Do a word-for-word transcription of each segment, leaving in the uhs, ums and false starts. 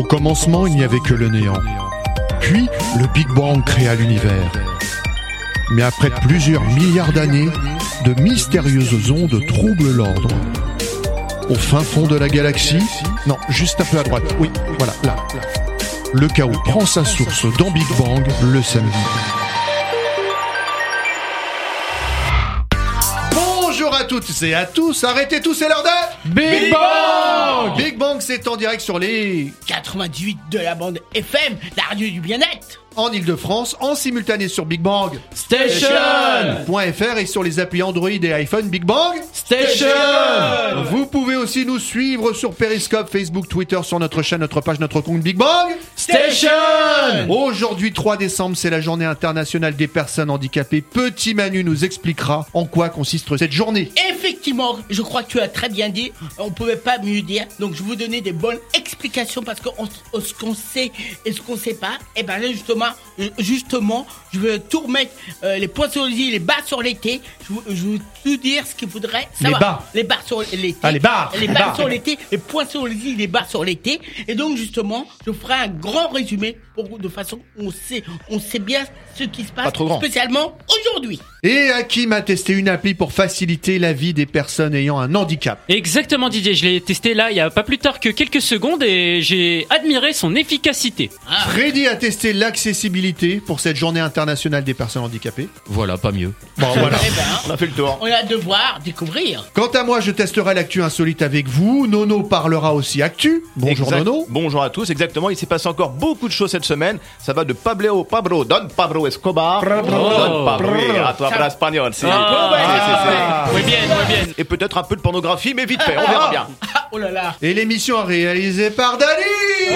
Au commencement, il n'y avait que le néant. Puis, le Big Bang créa l'univers. Mais après plusieurs milliards d'années, de mystérieuses ondes troublent l'ordre. Au fin fond de la galaxie, non, juste un peu à droite, oui, voilà, là, là. Le chaos prend sa source dans Big Bang le samedi. Bonjour à toutes et à tous, arrêtez tous, c'est l'heure de Big Bang. Big Bang, c'est en direct sur les quatre-vingt-dix-huit de la bande F M, la radio du bien-être. En Ile-de-France, en simultané sur Big Bang Station .fr et sur les applis Android et iPhone Big Bang Station. Vous pouvez aussi nous suivre sur Periscope, Facebook, Twitter, sur notre chaîne, notre page, notre compte Big Bang Station. Aujourd'hui trois décembre, c'est la journée internationale des personnes handicapées. Petit Manu nous expliquera en quoi consiste cette journée. Effectivement, je crois que tu as très bien dit, on pouvait pas mieux dire, donc je vais vous donner des bonnes explications parce que on, on, ce qu'on sait et ce qu'on sait pas, et ben là justement, justement, je vais tout remettre, euh, les points sur les i, les bas sur les t, je, je vais tout dire ce qu'il faudrait savoir. Les bas. Les bas sur les t. Ah, les barres. Les Les bas barres. sur les t, les points sur les i, les bas sur les t, et donc justement, je ferai un grand résumé pour de façon on sait, on sait bien ce qui se passe, Pas trop grand. spécialement aujourd'hui. Et Hakim a testé une appli pour faciliter la vie des personnes ayant un handicap. Exactement Didier, je l'ai testé là il y a pas plus tard que quelques secondes et j'ai admiré son efficacité. Ah. Freddy a testé l'accessibilité pour cette journée internationale des personnes handicapées. Voilà, pas mieux. Bon, voilà. Eh ben, On a fait le tour. on a devoir découvrir. Quant à moi, je testerai l'actu insolite avec vous. Nono parlera aussi actu. Bonjour Exact. Nono. Bonjour à tous, exactement, il s'est passé encore beaucoup de choses cette semaine. Ça va de Pablo, Pablo, Don Pablo Escobar, Don Pablo, à toi, habla espagnol, si. Ah, oui bien, oui bien. Et peut-être un peu de pornographie, mais vite fait, on verra bien. Ah, oh là là. Et l'émission est réalisée par Dali.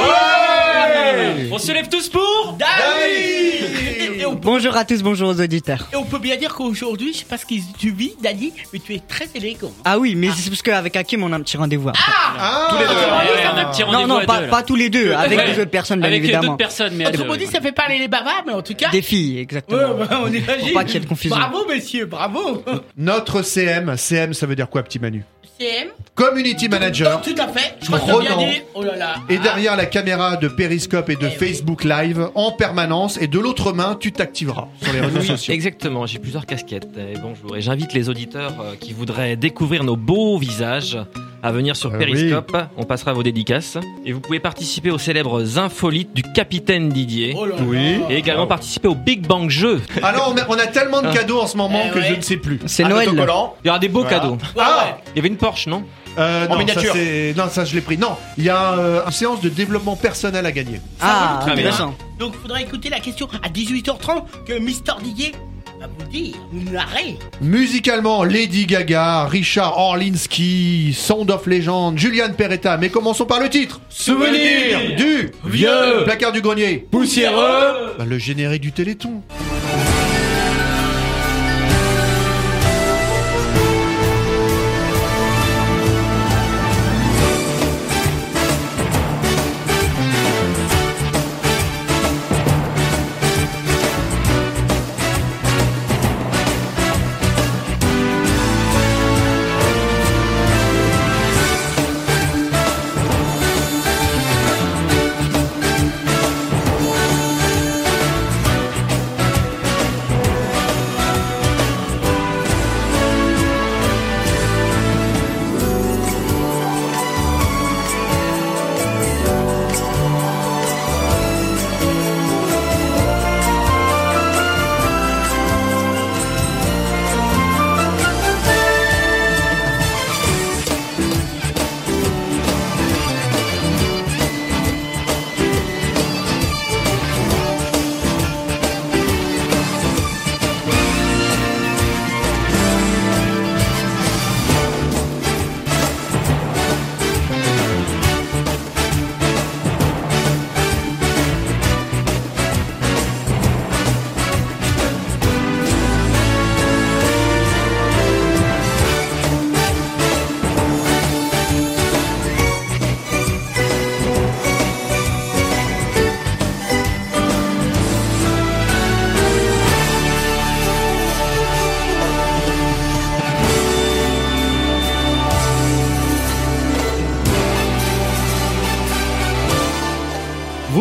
On se lève tous pour Dali. Et, et on peut, Bonjour à tous, bonjour aux auditeurs. et on peut bien dire qu'aujourd'hui, je sais pas ce que tu vis, Dali, mais tu es très élégant. Ah oui, mais c'est parce qu'avec Hakim, on a un petit rendez-vous. après. Ah, Tous les deux. Ouais, ouais, on a un petit non, rendez-vous non, à pas, deux, là. pas tous les deux, avec Ouais. les autres personnes, bien Avec évidemment. d'autres personnes, mais à deux. Autrement dit, ça fait parler les bavards, mais en tout cas. Des filles, exactement. Ouais, ouais, on imagine. Faut pas qu'il y ait de confusion. Bravo, messieurs, bravo. Notre C M. C M, ça veut dire quoi, petit Manu? C M. Community Manager. Tout à fait. Je crois que tu as bien Ronan. dit. Oh là là. Et Ah. derrière la caméra de Periscope et de Eh oui. Facebook Live en permanence. Et de l'autre main, tu t'activeras sur les réseaux Oui, sociaux. exactement, j'ai plusieurs casquettes. Et bonjour. Et j'invite les auditeurs euh, qui voudraient découvrir nos beaux visages à venir sur Ah Periscope. On passera vos dédicaces. Et vous pouvez participer aux célèbres infolites du Capitaine Didier. Oh là là. Oui. Et également participer au Big Bang Jeu. Alors, on a, on a tellement de cadeaux en ce moment Eh que ouais. je ne sais plus. C'est Un Noël. autocollant. Il y aura des beaux Voilà. cadeaux. Ouais, Ah. ouais. Il y avait une Porsche, non Euh, En non, miniature. Ça, c'est- non, ça je l'ai pris. Non, il y a euh, une séance de développement personnel à gagner. Ah, Très bien. intéressant. Donc, il faudra écouter la question à dix-huit heures trente que Mister Didier va vous dire, vous narrer. Musicalement, Lady Gaga, Richard Orlinski, Sound of Legend, Julian Peretta. Mais commençons par le titre. Souvenir du vieux placard du grenier. poussiéreux. Bah, le générique du Téléthon.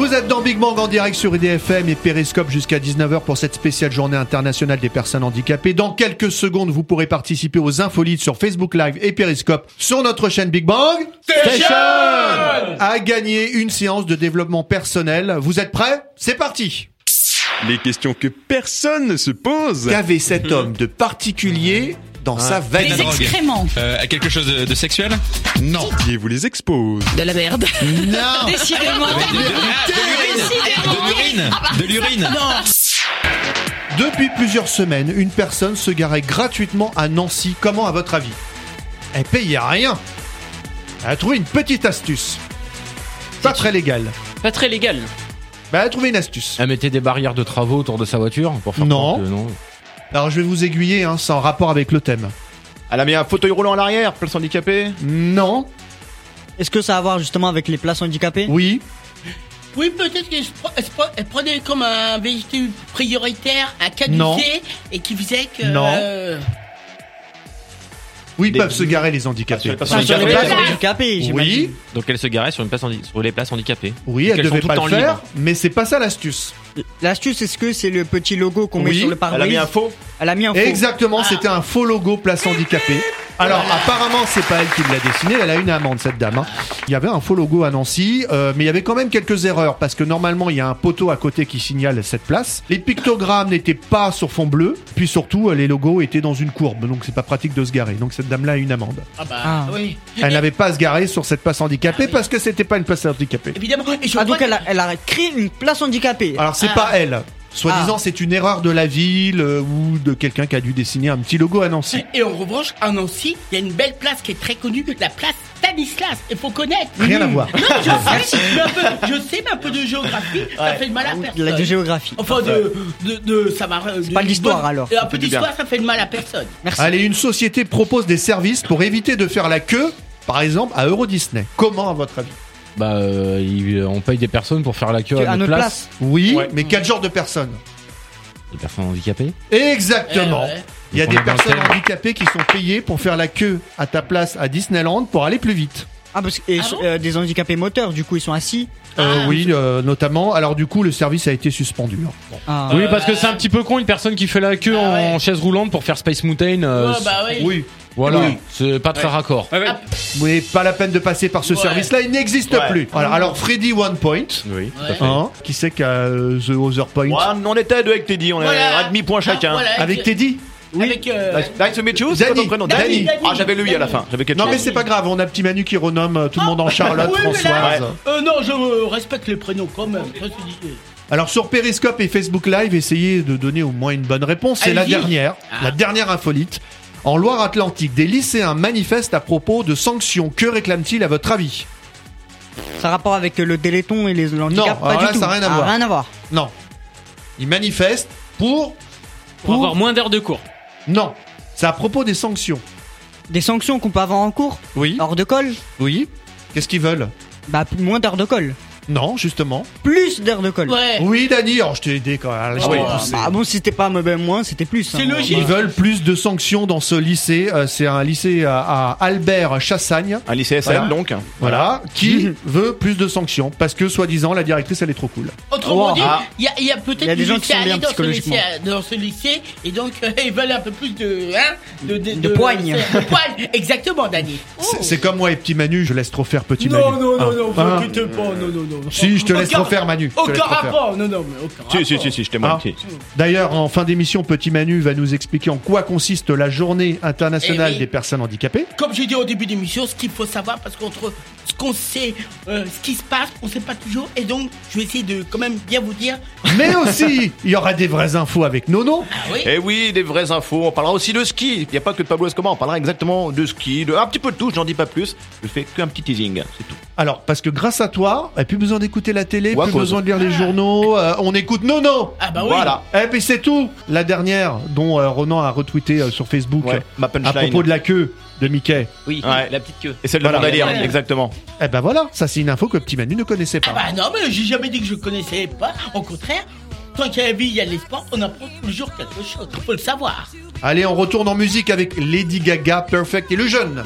Vous êtes dans Big Bang en direct sur I D F M et Periscope jusqu'à dix-neuf heures pour cette spéciale journée internationale des personnes handicapées. Dans quelques secondes, vous pourrez participer aux Infolites sur Facebook Live et Periscope sur notre chaîne Big Bang Station à gagner une séance de développement personnel. Vous êtes prêts ? C'est parti. Les questions que personne ne se pose. Qu'avait cet homme de particulier dans sa veine? Des excréments. Euh, à quelque chose de, de sexuel? Non. Qui vous les expose? De la merde. Non. Décidément. De, de, de l'urine. De l'urine. Non. Depuis plusieurs semaines, une personne se garait gratuitement à Nancy. Comment, à votre avis? Elle payait rien. Elle a trouvé une petite astuce. Pas très légale. Pas très légal. Bah, elle a trouvé une astuce. Elle mettait des barrières de travaux autour de sa voiture pour faire Non. croire que non. Alors, je vais vous aiguiller, hein, c'est en rapport avec le thème. Elle a mis un fauteuil roulant à l'arrière, place handicapée. Non. Est-ce que ça a à voir justement avec les places handicapées? Oui. Oui, peut-être qu'elle se pre- elle se pre- elle prenait comme un véhicule prioritaire, un caducé, Non. et qui faisait que... Non. euh, Oui, ils Des- peuvent se garer, les handicapés. Ah, Enfin, sur les handicapées. places handicapées, j'imagine. Oui. Donc elle se garait sur, une place handi- sur les places handicapées. Oui, Donc elle elles devait sont pas tout le le temps faire, libres. mais c'est pas ça l'astuce. L'astuce, est-ce que c'est le petit logo qu'on Oui. met sur le Elle a pare-brise? mis un faux. Elle a mis un faux. Exactement, c'était un faux logo place handicapée. Alors, apparemment, c'est pas elle qui l'a dessiné, elle a une amende, cette dame. hein. Il y avait un faux logo à Nancy, euh, mais il y avait quand même quelques erreurs, parce que normalement, il y a un poteau à côté qui signale cette place. Les pictogrammes n'étaient pas sur fond bleu, puis surtout, euh, les logos étaient dans une courbe, donc c'est pas pratique de se garer. Donc cette dame-là a une amende. Ah bah, Ah. oui. Elle n'avait pas à se garer sur cette place handicapée, Ah oui. parce que c'était pas une place handicapée. Évidemment. Et je Ah, crois donc elle que- a, elle a créé une place handicapée. Alors, c'est Ah. pas elle. Soi-disant, Ah. c'est une erreur de la ville euh, ou de quelqu'un qui a dû dessiner un petit logo à Nancy. Et en revanche, à Nancy, il y a une belle place qui est très connue, la place Stanislas. Il faut connaître. Rien à voir. Non, je sais, mais un peu, je sais, mais un peu de géographie, ça fait de mal à personne. La de géographie. Enfin, de, de, de, ça va. de- pas de l'histoire, bonne- alors. Un Ça peu fait du d'histoire, bien. ça fait de mal à personne. Merci. Allez, une société propose des services pour éviter de faire la queue, par exemple, à Euro Disney. Comment, à votre avis? Bah, euh, il- on paye des personnes pour faire la queue À à notre notre place. place. Oui, Ouais. mais quel genre de personnes? Des personnes handicapées. Exactement. Eh ouais. Il y a Donc, des on est dans le personnes thème. handicapées qui sont payées pour faire la queue à ta place à Disneyland pour aller plus vite. Ah, parce que et, Ah bon euh, des handicapés moteurs, du coup, ils sont assis. Euh, Ah. oui, euh, notamment. Alors du coup, le service a été suspendu. hein. Bon. Ah. Oui, parce que c'est un petit peu con une personne qui fait la queue Ah ouais. en chaise roulante pour faire Space Mountain. euh, Ouais, bah oui. Oui. Voilà, Oui. c'est pas très raccord. Ouais, ouais. Ah, Oui, pas la peine de passer par ce Ouais. service-là, il n'existe Ouais. plus. Voilà. Alors Freddy One Point, Oui, tout à Ouais. fait. hein, qui c'est qu'à euh, The Other Point? Ouais, on était à deux avec Teddy, on est Voilà. à demi-point chacun. Ah, voilà. Avec Teddy? Avec. euh, Nice to meet you, c'est quoi Danny. ton prénom? Danny. Danny. Ah, j'avais lui à la fin. J'avais quelque Non chose. mais c'est pas grave, on a petit Manu qui renomme euh, tout le monde en Charlotte, oui, mais là- Françoise. Euh, non, je euh, respecte les prénoms quand même. Ça, c'est dit. Alors sur Periscope et Facebook Live, essayez de donner au moins une bonne réponse. C'est la Allez-y. dernière, Ah. la dernière infolite. En Loire-Atlantique, des lycéens manifestent à propos de sanctions. Que réclament-ils à votre avis? Ça a rapport avec le Téléthon et les handicaps? Non, Pas alors du là, tout. ça a rien à Ah, voir. Rien à voir. Non. Ils manifestent pour... Pour avoir moins d'heures de cours. Non. C'est à propos des sanctions. Des sanctions qu'on peut avoir en cours? Oui. Hors de colle? Oui. Qu'est-ce qu'ils veulent? Bah, moins d'heures de colle. Non, justement. Plus d'heures de colle. Ouais. Oui, Dani, alors je t'ai aidé quand même. Je Ah t'ai oui. poussé. Bah bon, si c'était pas ben, moins, c'était plus. C'est hein. logique. Ils veulent plus de sanctions dans ce lycée. Euh, c'est un lycée à, à Albert Chassagne. Un lycée S M Voilà. donc. Voilà, qui veut plus de sanctions parce que soi-disant la directrice elle est trop cool. Autrement Oh. dit, Ah. il y a, il y a peut-être Il y a des du gens qui lycée sont à bien aller dans ce, lycée, psychologiquement. dans ce lycée et donc euh, ils veulent un peu plus de hein, de, de, De poigne. de poigne. Exactement, Dani. C'est- C'est comme moi et petit Manu, je laisse trop faire petit Non, Manu. non, non, Hein. non, vous Hein. inquiétez pas, non, non, non. Si, je te laisse Aucun- trop faire, Manu. Je te laisse Aucun trop faire. rapport, non, non, mais aucun Si, rapport. si, si, si, je témoigne. Ah. si. D'ailleurs, en fin d'émission, petit Manu va nous expliquer en quoi consiste la journée internationale Eh oui. des personnes handicapées. Comme j'ai dit au début d'émission, ce qu'il faut savoir, parce qu'entre ce qu'on sait, euh, ce qui se passe, on sait pas toujours, et donc je vais essayer de quand même bien vous dire. Mais aussi, il y aura des vraies infos avec Nono. Ah oui. Eh oui, des vraies infos. On parlera aussi de ski. Il n'y a pas que de Pablo Escobar. On parlera exactement de ski, de un petit peu de tout. J'en dis pas plus. Je fais qu'un petit teasing. C'est tout. Alors, parce que grâce à toi, il n'y a plus besoin d'écouter la télé, Ou à plus cause. besoin de lire les journaux, euh, on écoute Nono. Ah bah oui. Voilà. Et puis c'est tout. La dernière, dont euh, Ronan a retweeté euh, sur Facebook, Ouais, ma à punchline. propos de la queue de Mickey. Oui, Ouais. la petite queue. Et celle de Voilà. mon délire, Ouais. exactement. Eh ben voilà, ça c'est une info que petit Manu ne connaissait pas. Ah bah non, mais j'ai jamais dit que je connaissais pas. Au contraire, tant qu'il y a la vie, il y a l'espoir. On apprend toujours quelque chose. Faut le savoir. Allez, on retourne en musique avec Lady Gaga, Perfect et le jeune.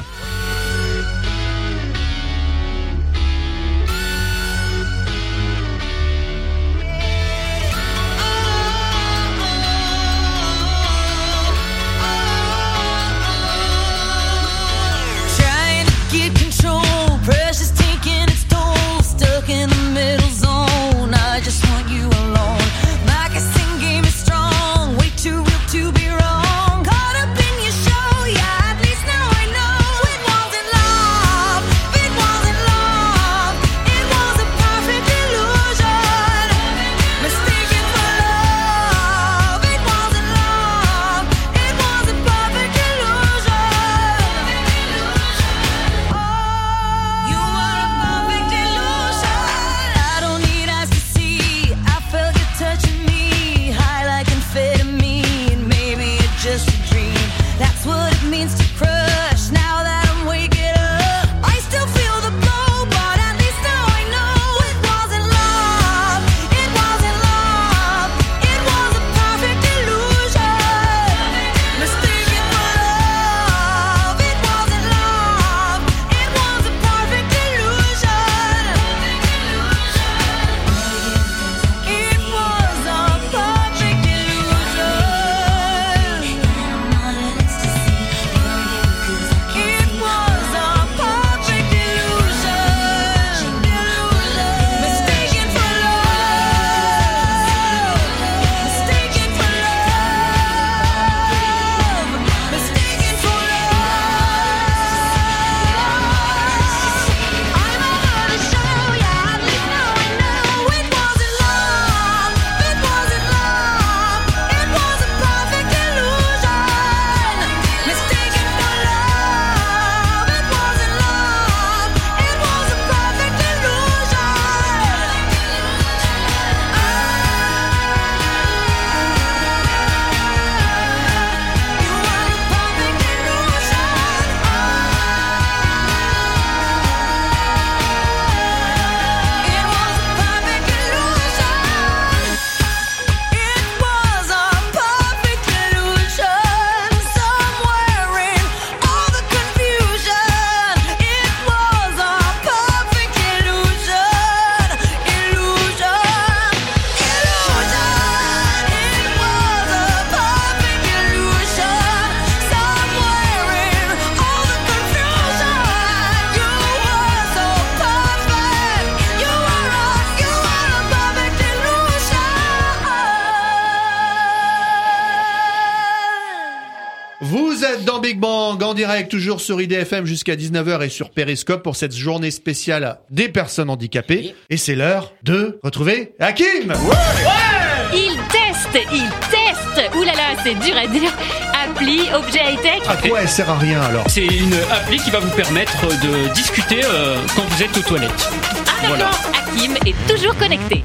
Big Bang en direct, toujours sur I D F M jusqu'à dix-neuf heures et sur Periscope pour cette journée spéciale des personnes handicapées. Et c'est l'heure de retrouver Hakim. Ouais. Il teste, il teste. Ouh là là, c'est dur à dire. Appli, objet high-tech. À quoi elle sert à rien alors? C'est une appli qui va vous permettre de discuter euh, quand vous êtes aux toilettes. Ah d'accord, voilà. Hakim est toujours connecté.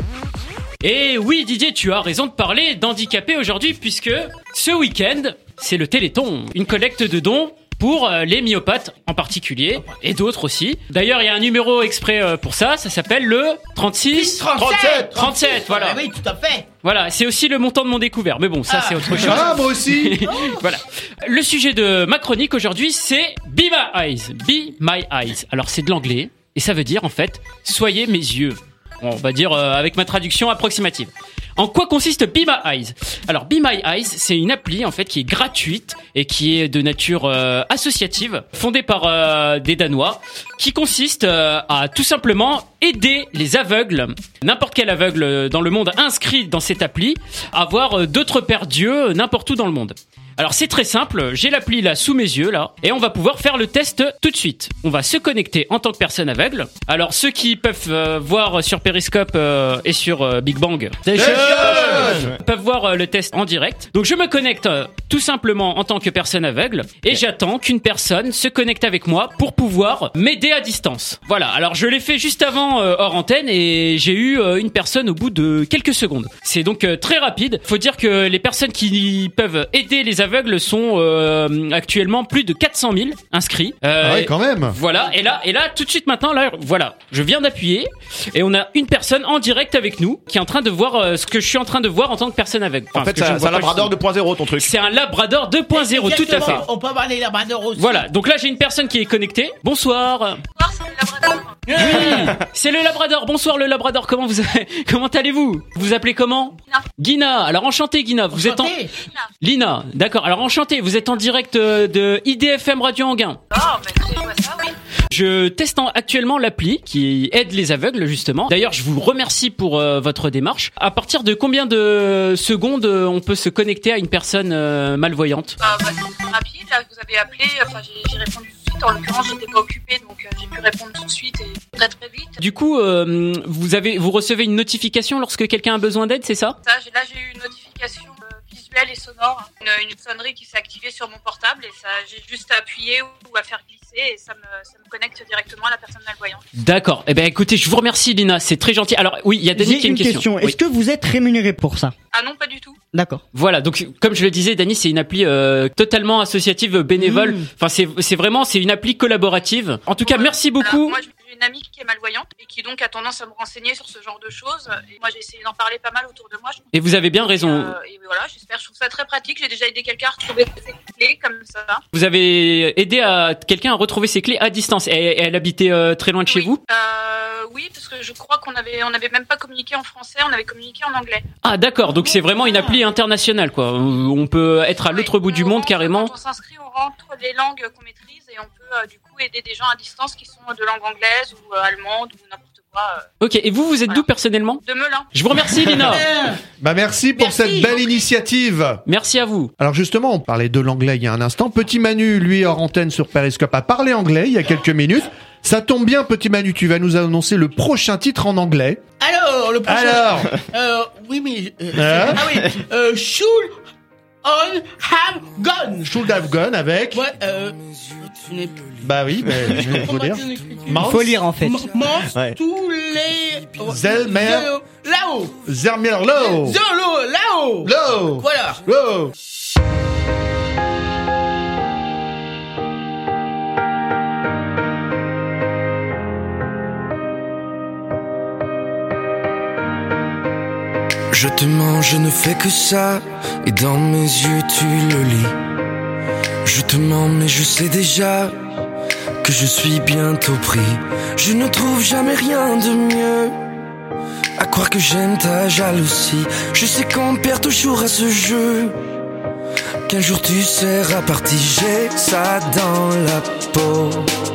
Et oui Didier, tu as raison de parler d'handicapés aujourd'hui puisque ce week-end, c'est le Téléthon, une collecte de dons pour euh, les myopathes en particulier et d'autres aussi. D'ailleurs, il y a un numéro exprès euh, pour ça, ça s'appelle le trente-six trente-sept trente-sept, voilà. Ah oui, tout à fait. Voilà, c'est aussi le montant de mon découvert, mais bon, ça ah. c'est autre chose. Ah, moi aussi. Voilà. Le sujet de ma chronique aujourd'hui, c'est Be My Eyes. Be My Eyes. Alors c'est de l'anglais et ça veut dire en fait, soyez mes yeux. On va dire euh, avec ma traduction approximative. En quoi consiste Be My Eyes? Alors Be My Eyes, c'est une appli en fait qui est gratuite et qui est de nature euh, associative, fondée par euh, des Danois, qui consiste euh, à tout simplement aider les aveugles, n'importe quel aveugle dans le monde inscrit dans cette appli, à voir euh, d'autres paires d'yeux n'importe où dans le monde. Alors c'est très simple, j'ai l'appli là sous mes yeux là et on va pouvoir faire le test tout de suite. On va se connecter en tant que personne aveugle. Alors ceux qui peuvent euh, voir sur Periscope euh, et sur euh, Big Bang peuvent voir euh, le test en direct. Donc je me connecte euh, tout simplement en tant que personne aveugle et j'attends qu'une personne se connecte avec moi pour pouvoir m'aider à distance. Voilà, alors je l'ai fait juste avant euh, hors antenne et j'ai eu euh, une personne au bout de quelques secondes. C'est donc euh, très rapide. Faut dire que les personnes qui peuvent aider les aveugles aveugles sont euh, actuellement plus de quatre cent mille inscrits. Euh, ah ouais, quand même. Voilà, et là, et là, tout de suite maintenant, là, voilà, je viens d'appuyer et on a une personne en direct avec nous qui est en train de voir euh, ce que je suis en train de voir en tant que personne aveugle. Enfin, en fait, c'est un Labrador deux point zéro ton truc. C'est un Labrador deux point zéro, tout à fait. On peut avoir les Labradors aussi. Voilà, donc là j'ai une personne qui est connectée. Bonsoir. Bonsoir, c'est le Labrador. Oui, c'est le Labrador. Bonsoir le Labrador. Comment vous comment allez-vous? Vous appelez comment? Guina. Guina. Alors enchanté Guina. Vous enchanté. êtes en Lina. D'accord. Alors enchanté. Vous êtes en direct de I D F M Radio Anguin. Oh, bah écoutez, je vois ça, oui. Je teste en, actuellement l'appli qui aide les aveugles justement. D'ailleurs, je vous remercie pour euh, votre démarche. À partir de combien de secondes euh, on peut se connecter à une personne euh, malvoyante? Ah, bah, c'est très rapide. Là, vous avez appelé. Enfin, j'ai, j'ai répondu tout de suite. En l'occurrence, j'étais pas occupée, donc euh, j'ai pu répondre tout de suite et très très vite. Du coup, euh, vous avez, vous recevez une notification lorsque quelqu'un a besoin d'aide, c'est ça? Ça, j'ai, là, j'ai eu une notification euh, visuelle et sonore, une, une sonnerie qui s'est activée sur mon portable et ça, j'ai juste à appuyer ou, ou à faire glisser et ça me, ça me connecte directement à la personne malvoyante. D'accord. Eh ben, écoutez, je vous remercie, Lina. C'est très gentil. Alors, oui, il y a Dany qui a une, une question. question. Est-ce oui. que vous êtes rémunéré pour ça? Ah non, pas du tout. D'accord. Voilà, donc comme je le disais, Dany, c'est une appli euh, totalement associative, bénévole. Mmh. Enfin, c'est c'est vraiment c'est une appli collaborative. En tout cas, merci beaucoup. Alors, moi, j'ai une amie qui est malvoyante et qui donc a tendance à me renseigner sur ce genre de choses. Et moi, j'ai essayé d'en parler pas mal autour de moi. Et vous avez bien raison. Et, euh, et voilà, j'espère. Je trouve ça très pratique. J'ai déjà aidé quelqu'un à retrouver ses clés comme ça. Vous avez aidé à quelqu'un à retrouver ses clés à distance. Et elle habitait euh, très loin de oui. chez vous? euh, Oui, parce que je crois qu'on avait on avait même pas communiqué en français, on avait communiqué en anglais. Ah d'accord, donc c'est vraiment une appli internationale quoi. On peut être à l'autre oui, bout du monde rentre, carrément. Quand on s'inscrit, on rentre les langues qu'on maîtrise et on peut euh, du coup aider des gens à distance qui sont de langue anglaise ou euh, allemande ou n'importe quoi. Euh. Ok, et vous, vous êtes Voilà. d'où personnellement? De Melun. Je vous remercie Lina. Bah merci pour Merci. cette belle initiative. Merci à vous. Alors justement, on parlait de l'anglais il y a un instant. Petit Manu, lui, hors antenne sur Periscope, a parlé anglais il y a quelques minutes. Ça tombe bien, Petit Manu, tu vas nous annoncer le prochain titre en anglais. Alors, le prochain. Alors euh, oui, mais. Euh, Hein ah oui. Euh, should on have gone. Should have gone avec... Ouais, euh. Tu n'es Bah oui, mais je vais vous dire. Il faut lire en fait. Mange Ouais. tous les. Zelmer. Là-haut. Zermierlo. Zolo, là-haut. Lo. Voilà. Lo. Je te mens, je ne fais que ça, et dans mes yeux tu le lis. Je te mens, mais je sais déjà que je suis bientôt pris. Je ne trouve jamais rien de mieux, à croire que j'aime ta jalousie. Je sais qu'on perd toujours à ce jeu, qu'un jour tu seras parti. J'ai ça dans la peau,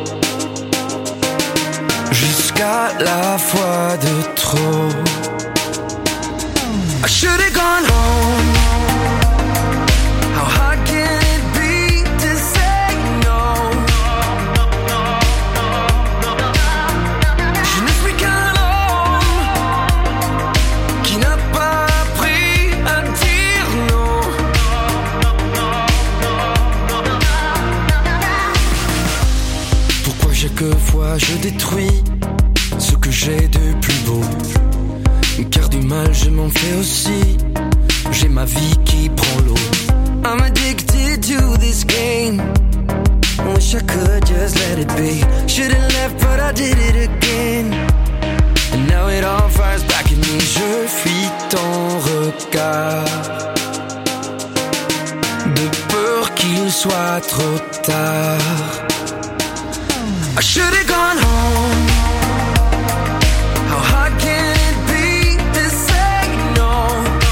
jusqu'à la fois de trop. I should've gone home. How hard can it be to say quelquefois je détruis ce que j'ai de plus beau. Car du mal je m'en fais aussi. J'ai ma vie qui prend l'eau. I'm addicted to this game. Wish I could just let it be. Should've left but I did it again. And now it all fires back at me. Je fuis ton regard, de peur qu'il soit trop tard. I should've gone home. How hard can it be to say no?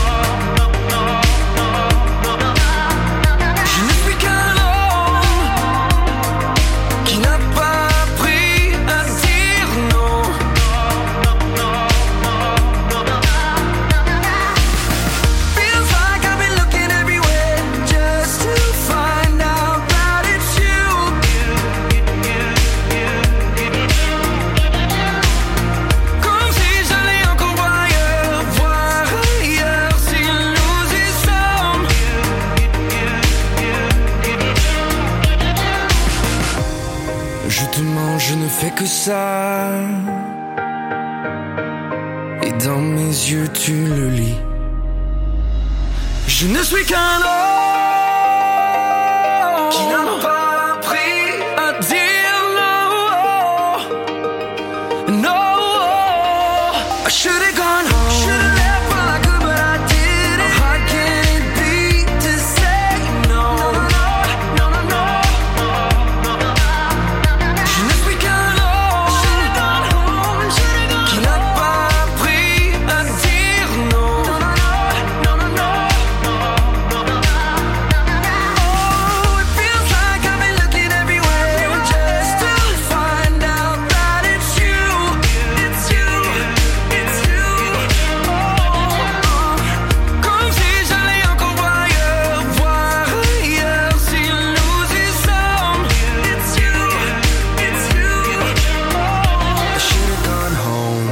Je ne suis qu'un homme qui n'a pas appris à dire non. Feels like I've been looking everywhere just to find out that it's you. Comme si j'allais encore voir ailleurs, voir ailleurs si nous y sommes. Je te mens, je ne fais que ça. Et dans mes yeux tu le lis. Je ne suis qu'un homme qui n'a pas appris à dire non. No, I should've gone home. Should've left while I could, but I didn't. How hard can it be to say no? No, no, no. Je ne suis qu'un homme qui n'a pas appris à dire non. No, no, no. Oh, it feels like I've been looking everywhere just to find out that it's you. It's you. It's you. Oh, comme si j'allais encore voir ailleurs, voir ailleurs si nous y sommes. It's you. It's you. Oh, I should've gone home.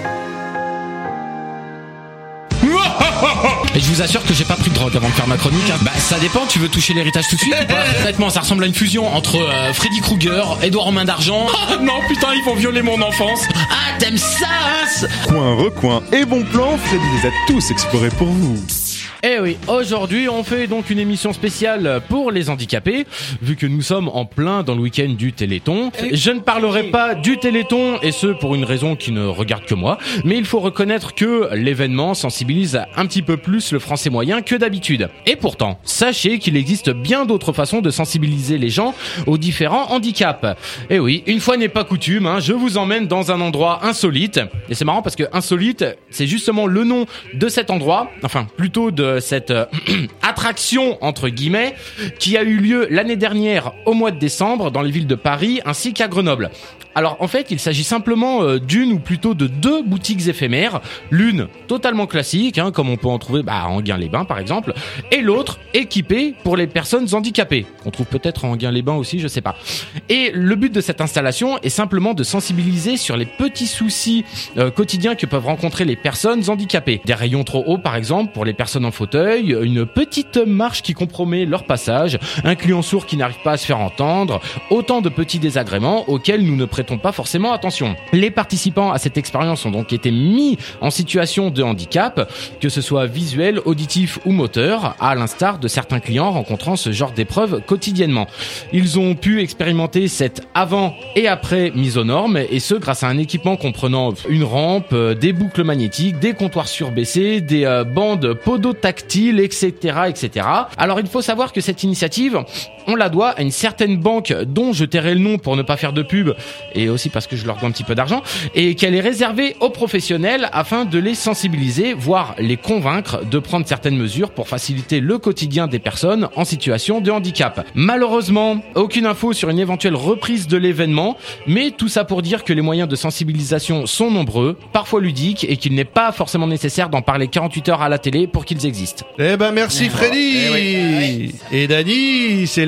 Et je vous assure que j'ai pas pris de drogue avant de faire ma chronique. hein. Bah ça dépend, tu veux toucher l'héritage tout de suite ou pas? Honnêtement, ça ressemble à une fusion entre euh, Freddy Krueger, Edouard en main d'argent. Ah, non putain, ils vont violer mon enfance. Ah, t'aimes ça hein? Coin, recoin et bon plan, Freddy les a tous explorés pour vous. Eh oui, aujourd'hui on fait donc une émission spéciale pour les handicapés, vu que nous sommes en plein dans le week-end du Téléthon. Je ne parlerai pas du Téléthon, et ce pour une raison qui ne regarde que moi, mais il faut reconnaître que l'événement sensibilise un petit peu plus le français moyen que d'habitude. Et pourtant, sachez qu'il existe bien d'autres façons de sensibiliser les gens aux différents handicaps. Eh oui, une fois n'est pas coutume, hein, je vous emmène dans un endroit insolite, et c'est marrant parce que insolite, c'est justement le nom de cet endroit, enfin plutôt de cette euh, attraction entre guillemets qui a eu lieu l'année dernière au mois de décembre dans les villes de Paris ainsi qu'à Grenoble. Alors en fait, il s'agit simplement euh, d'une ou plutôt de deux boutiques éphémères, l'une totalement classique, hein, comme on peut en trouver bah, à Enghien-les-Bains par exemple, et l'autre équipée pour les personnes handicapées, qu'on trouve peut-être à Enghien-les-Bains aussi, je sais pas. Et le but de cette installation est simplement de sensibiliser sur les petits soucis euh, quotidiens que peuvent rencontrer les personnes handicapées. Des rayons trop hauts par exemple pour les personnes en fauteuil, une petite marche qui compromet leur passage, un client sourd qui n'arrive pas à se faire entendre, autant de petits désagréments auxquels nous ne prêtons pas forcément attention. Les participants à cette expérience ont donc été mis en situation de handicap, que ce soit visuel, auditif ou moteur, à l'instar de certains clients rencontrant ce genre d'épreuves quotidiennement. Ils ont pu expérimenter cette avant et après mise aux normes, et ce grâce à un équipement comprenant une rampe, des boucles magnétiques, des comptoirs surbaissés, des euh, bandes podotactiles, et cetera, et cetera. Alors il faut savoir que cette initiative, on la doit à une certaine banque dont je tairai le nom pour ne pas faire de pub, et aussi parce que je leur dois un petit peu d'argent, et qu'elle est réservée aux professionnels afin de les sensibiliser, voire les convaincre de prendre certaines mesures pour faciliter le quotidien des personnes en situation de handicap. Malheureusement, aucune info sur une éventuelle reprise de l'événement, mais tout ça pour dire que les moyens de sensibilisation sont nombreux, parfois ludiques, et qu'il n'est pas forcément nécessaire d'en parler quarante-huit heures à la télé pour qu'ils existent. Eh ben merci Freddy. Eh oui. Et Dany, c'est l'heure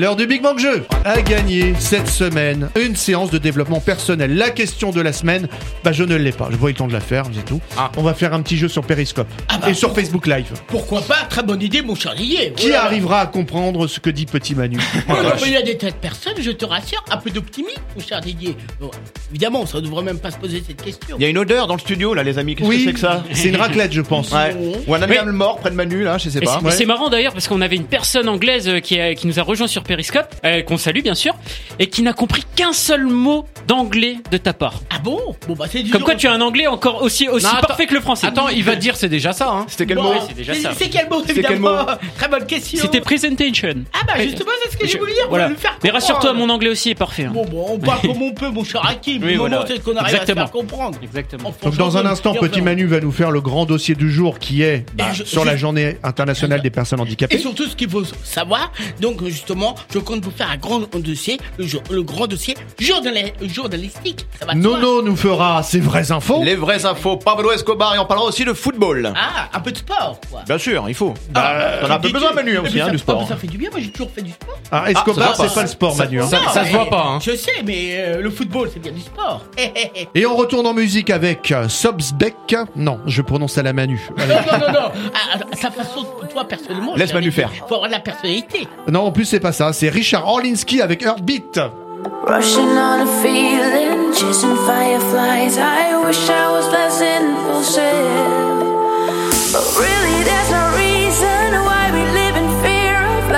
l'heure du Big Bang Jeu a gagné cette semaine une séance de développement personnel. La question de la semaine, bah je ne l'ai pas. Je vois le temps de la faire, c'est tout. Ah. On va faire un petit jeu sur Periscope ah bah, et sur Facebook Live. Pourquoi pas? Très bonne idée, mon cher Didier. Qui voilà. arrivera à comprendre ce que dit Petit Manu? Oh, il y a des tas de personnes, je te rassure, un peu d'optimisme, mon cher Didier. Bon, évidemment, ça ne devrait même pas se poser cette question. Il y a une odeur dans le studio, là, les amis. Qu'est-ce oui, que c'est que ça? C'est une raclette, je pense. Ouais. Ou un animal oui. mort près de Manu, là, je sais pas. C'est, ouais. c'est marrant d'ailleurs parce qu'on avait une personne anglaise qui, a, qui nous a rejoint sur Periscope, euh, qu'on salue bien sûr, et qui n'a compris qu'un seul mot d'anglais de ta part. Ah bon? Bon bah c'est du Comme quoi tu as un anglais encore aussi, aussi non, parfait que le français. Attends, il va dire c'est déjà ça, hein. C'était quel bon, mot? C'est déjà ça. C'est quel mot, évidemment? Quel mot? Très bonne question. C'était presentation. Ah bah justement, c'est ce que je, je voulais dire. Voilà. Le faire mais rassure-toi, mon anglais aussi est parfait. Hein. Bon, bon, on parle comme on peut, mon cher Hakim. Oui, voilà. C'est ce qu'on arrive Exactement. à se faire comprendre. Exactement. Donc dans un instant, Petit Manu va nous faire le grand dossier du jour qui est bah, je, sur je, la journée internationale des personnes handicapées. Et surtout ce qu'il faut savoir, donc justement, je compte vous faire un grand dossier, le, le grand dossier journalistique. Nono nous fera ses vraies infos. Les vraies infos, Pablo Escobar, et on parlera aussi de football. Ah, un peu de sport, quoi. Bien sûr, il faut. Ah, bah, t'en as un peu besoin, Manu, hein, aussi, hein, ça, du sport. Ça fait du bien, moi j'ai toujours fait du sport. Ah, Escobar, ah, c'est pas le sport, ça, Manu. Hein. Ça, ça, ça se voit pas, hein. Je sais, mais euh, le football, c'est bien du sport. Et on retourne en musique avec Sobsbeck. Non, je prononce à la Manu. Non, non, non, non. À, à sa façon, toi, personnellement. Laisse Manu faire. Faut avoir de la personnalité. Non, en plus, c'est pas ça. C'est Richard Orlinski avec Heartbeat. Rushing on a feeling, chasing fireflies. I wish I was less impulsive. But really, there's no reason why we live in fear of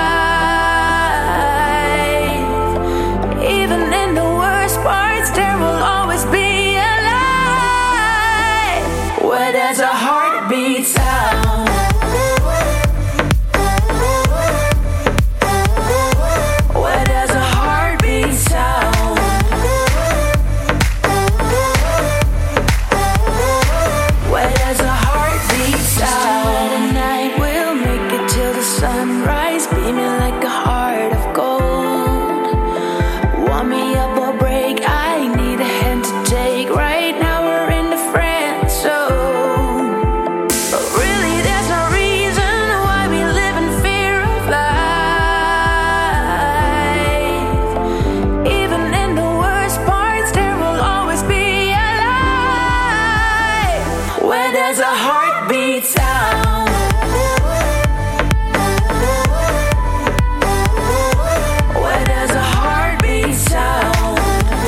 life. Even in the worst parts, there will always be a light where there's a heartbeat sound. Where there's a heartbeat sound. Where there's a heartbeat sound. The night we'll make it till the sunrise, beaming like a heart of gold. Want me up or break, I need a hand to take. Right now we're in the friend zone. But really there's no reason why we live in fear of life. Even in the worst parts, there will always be a light where there's a heartbeat sound. Where there's a heartbeat sound.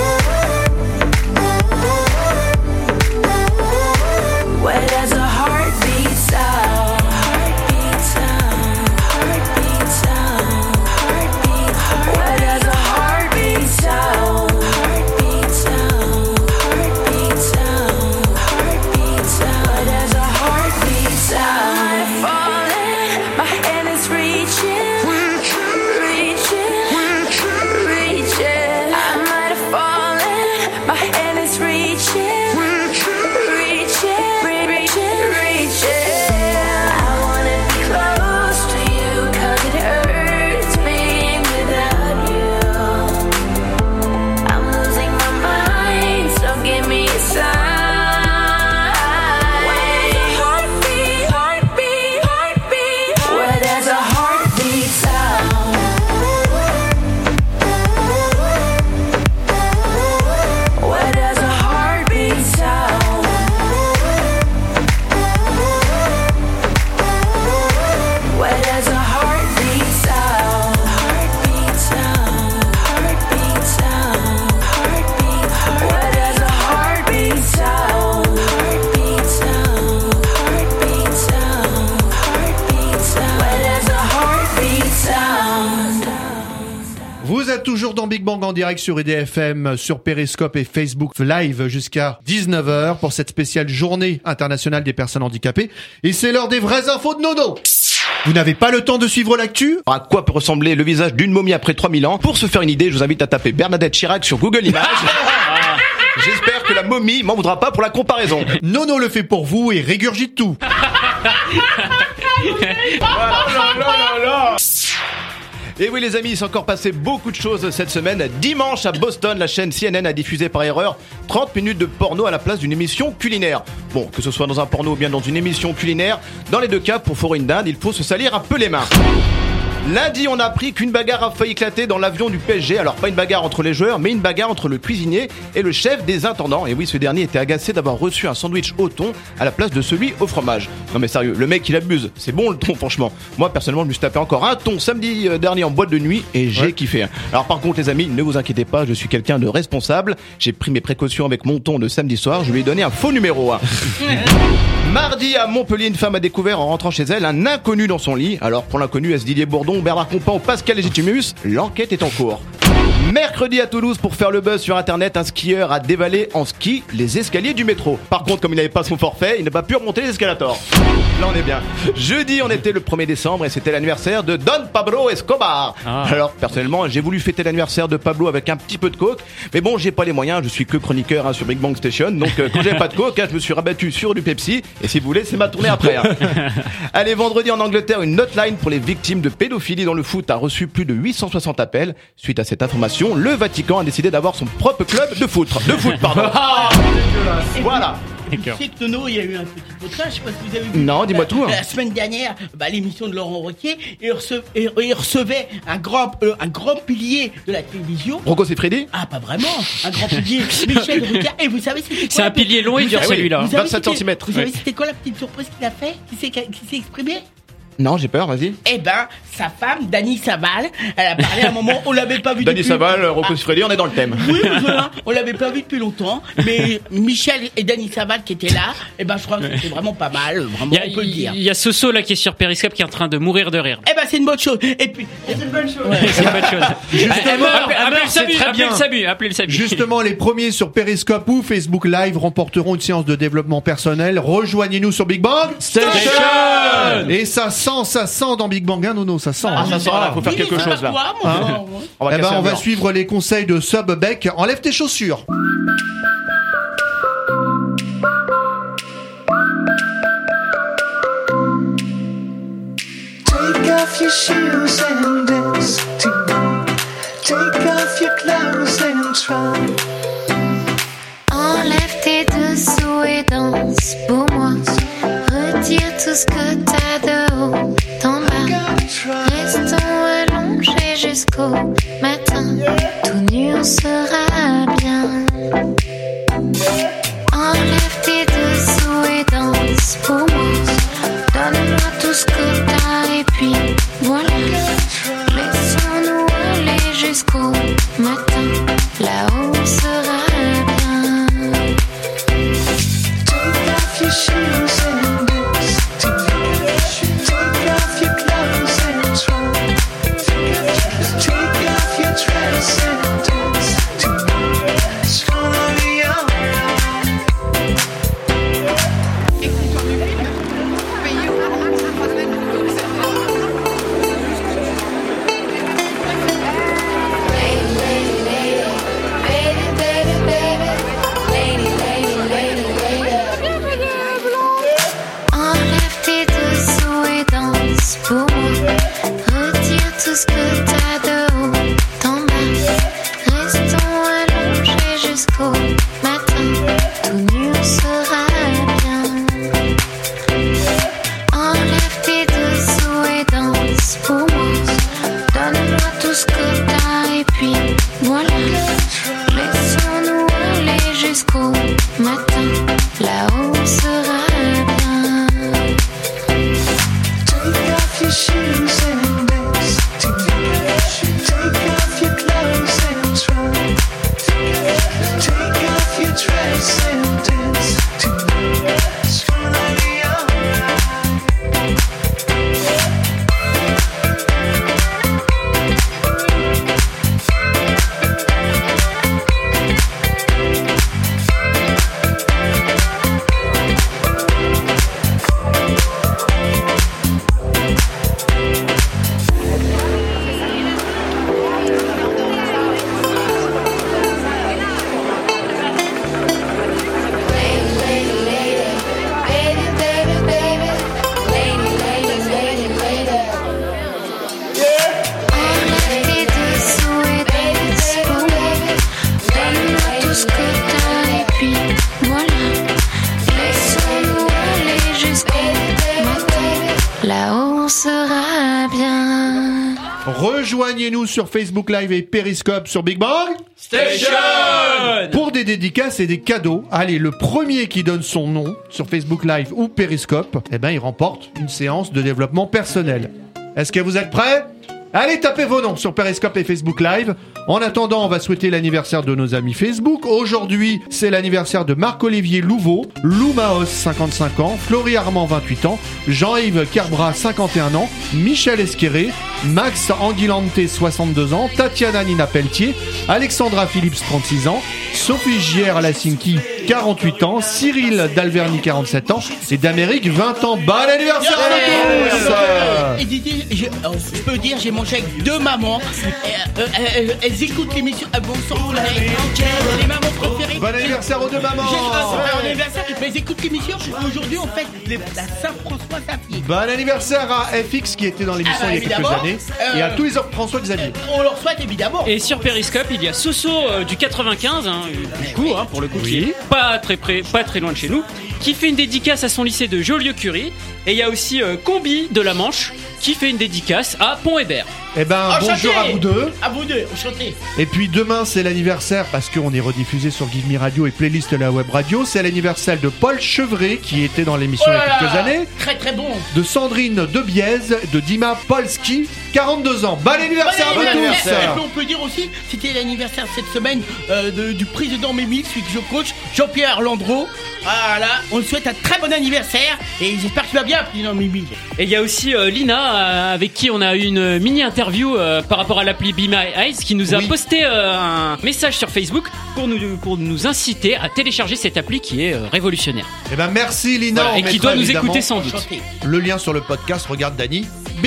Where there's a heartbeat sound. Heartbeat sound. Heartbeat sound. Heartbeat. Where there's a heartbeat sound. Heartbeat sound. Heartbeat sound. Heartbeat sound. Where there's a heartbeat sound. Falling, my hand is reaching, reaching, reaching. I might have fallen, my hand is reaching, reaching, reaching, reaching. I wanna be close to you 'cause it hurts being without you. I'm losing my mind, so give me a sign. Heartbeat, heartbeat, heartbeat. Where there's a heartbeat sound. Where there's a heartbeat sound. Where there's a heartbeat sound. Heartbeat sound. Heartbeat sound. Heartbeat. Where there's a heartbeat sound. Heartbeat sound. Heartbeat sound. Heartbeat sound. Where there's a heartbeat sound. Vous êtes toujours dans Big Bang en direct sur I D F M, sur Periscope et Facebook Live jusqu'à dix-neuf heures pour cette spéciale journée internationale des personnes handicapées. Et c'est l'heure des vraies infos de Nono. Vous n'avez pas le temps de suivre l'actu ? À quoi peut ressembler le visage d'une momie après trois mille ans ? Pour se faire une idée, je vous invite à taper Bernadette Chirac sur Google Images. J'espère que la momie m'en voudra pas pour la comparaison. Nono le fait pour vous et régurgite tout. Et oui les amis, il s'est encore passé beaucoup de choses cette semaine. Dimanche à Boston, la chaîne C N N a diffusé par erreur trente minutes de porno à la place d'une émission culinaire. Bon, que ce soit dans un porno ou bien dans une émission culinaire, dans les deux cas, pour fourrer une dinde, il faut se salir un peu les mains. Lundi, on a appris qu'une bagarre a failli éclater dans l'avion du P S G. Alors pas une bagarre entre les joueurs, mais une bagarre entre le cuisinier et le chef des intendants. Et oui, ce dernier était agacé d'avoir reçu un sandwich au thon à la place de celui au fromage. Non mais sérieux, le mec il abuse. C'est bon le thon franchement. Moi personnellement, je me suis tapé encore un thon samedi dernier en boîte de nuit et j'ai ouais. kiffé. Alors par contre les amis, ne vous inquiétez pas, je suis quelqu'un de responsable. J'ai pris mes précautions avec mon thon de samedi soir. Je lui ai donné un faux numéro. Hein. Mardi à Montpellier, une femme a découvert en rentrant chez elle un inconnu dans son lit. Alors pour l'inconnu, est-ce Didier Bourdon, Bernard Compan ou Pascal Légitimus? L'enquête est en cours. Mercredi à Toulouse, pour faire le buzz sur internet, un skieur a dévalé en ski les escaliers du métro. Par contre, comme il n'avait pas son forfait, il n'a pas pu remonter les escalators. Là on est bien. Jeudi, on était le premier décembre et c'était l'anniversaire de Don Pablo Escobar. Ah. Alors personnellement, j'ai voulu fêter l'anniversaire de Pablo avec un petit peu de coke, mais bon, j'ai pas les moyens, je suis que chroniqueur hein, sur Big Bang Station, donc euh, quand j'avais pas de coke, hein, je me suis rabattu sur du Pepsi et si vous voulez, c'est ma tournée après. Hein. Allez, vendredi en Angleterre, une hotline pour les victimes de pédophilie dans le foot a reçu plus de huit cent soixante appels. Suite à cette information, le Vatican a décidé d'avoir son propre club de foot. De foot, pardon. Ah, voilà. Tu sais que Nono, il y a eu un petit potage, je sais pas si vous avez vu. Non, dis-moi tout. Hein. La semaine dernière, bah, l'émission de Laurent Ruquier, il recevait, il recevait un grand, euh, un grand pilier de la télévision. Rocco Siffredi ? Ah, pas vraiment. Un grand pilier, Michel Drucker. Et vous savez c'était quoi? C'est un pilier long et dur celui-là. vingt-sept centimètres. Vous savez c'était quoi la petite surprise qu'il a fait? Qui s'est, qui s'est exprimé? Non, j'ai peur, vas-y. Eh ben, sa femme, Dany Saval, elle a parlé à un moment, on l'avait pas vu Dany depuis... Saval, Rocco Siffredi, on est dans le thème. Oui, voilà, on l'avait pas vu depuis longtemps, mais Michel et Dany Saval qui étaient là, eh ben, je crois que c'était vraiment pas mal, vraiment, a, on peut le dire. Il y a Soso, là, qui est sur Periscope, qui est en train de mourir de rire. Eh ben, c'est une bonne chose. Et puis, c'est une bonne chose. Ouais, c'est une bonne chose. Justement, appelez le Samu, appelez le Samu, appelez le Samu. Justement, les premiers sur Periscope ou Facebook Live remporteront une séance de développement personnel. Rejoignez-nous sur Big Bang Station. Et ça sent, ça sent dans Big Bang, hein, Nono, ça sent. Ah, ça sent, là, faut faire quelque chose, là. Quoi, moi, hein on va, eh ben, on va suivre les conseils de Sub Beck. Enlève tes chaussures. Take off your shoes and dance to me. Take off your clothes and try. Enlève tes dessous et danse pour moi. Retire tout ce que t'as de haut en bas. Restons allongés jusqu'au matin. Tout nu on sera bien. Enlève tes dessous et danse pour moi. Donne-moi tout ce que t'as et puis voilà. Laissons-nous aller jusqu'au matin. Là-haut on sera bien. Take off your shoes and dance to me. Take off your clothes and try. Take off your dress and dance to me. Rejoignez-nous sur Facebook Live et Periscope sur Big Bang Station pour des dédicaces et des cadeaux. Allez, le premier qui donne son nom sur Facebook Live ou Periscope, eh ben, il remporte une séance de développement personnel. Est-ce que vous êtes prêts ? Allez, tapez vos noms sur Periscope et Facebook Live. En attendant, on va souhaiter l'anniversaire de nos amis Facebook. Aujourd'hui, c'est l'anniversaire de Marc-Olivier Louveau, Lou Maos, cinquante-cinq ans, Florie Armand, vingt-huit ans, Jean-Yves Kerbra, cinquante et un ans, Michel Esqueré, Max Anguilante, soixante-deux ans, Tatiana Nina Pelletier, Alexandra Phillips, trente-six ans, Sophie Gière Lassinki, quarante-huit ans, Cyril Dalverny, quarante-sept ans, et d'Amérique, vingt ans. Bon anniversaire à tous! Et Didier, je, oh, je peux dire, j'ai mangé avec deux mamans. Euh, euh, euh, elles écoutent l'émission. Ah bon, sans les mamans préférées. Bon anniversaire aux deux mamans. J'ai bon anniversaire, mais elles écoutent l'émission. Aujourd'hui, on fête la Saint-François Xavier. Bon anniversaire à F X qui était dans l'émission Ah bah, il y a quelques évidemment. années. Euh, Et à tous les autres François Xavier. On leur souhaite évidemment. Et sur Periscope, il y a Soso euh, du quatre-vingt-quinze, hein, du coup, hein, pour le coup, qui est pas très, près, pas très loin de chez nous, qui fait une dédicace à son lycée de Jolieu-Curie. Et il y a aussi euh, Combi de la Manche qui fait une dédicace à Pont-Hébert. Eh ben, Enchanté. bonjour à vous deux. À vous deux, enchanté. Et puis demain, c'est l'anniversaire, parce qu'on est rediffusé sur Give Me Radio et playlist de la web radio, c'est l'anniversaire de Paul Chevret, qui était dans l'émission Oh il y là a quelques là, années, Très très bon. de Sandrine Debiez, de Dima Polski, quarante-deux ans. Bon anniversaire Bon à vous anniversaire. Et tous. puis on peut dire aussi, c'était l'anniversaire cette semaine euh, de- du président Mémil, celui que je coach, Jean-Pierre Landreau. Voilà, on lui souhaite un très bon anniversaire et j'espère qu'il va bien, président Mémil. Et il y a aussi euh, Lina, euh, avec qui on a eu une mini-interview euh, par rapport à l'appli Be My Eyes, qui nous a Oui. posté euh, un message sur Facebook pour nous, pour nous inciter à télécharger cette appli qui est euh, révolutionnaire. Eh ben, merci Lina. Voilà, On et qui mettra doit nous évidemment écouter sans doute. Enchanté. le lien sur le podcast. Regarde Dany.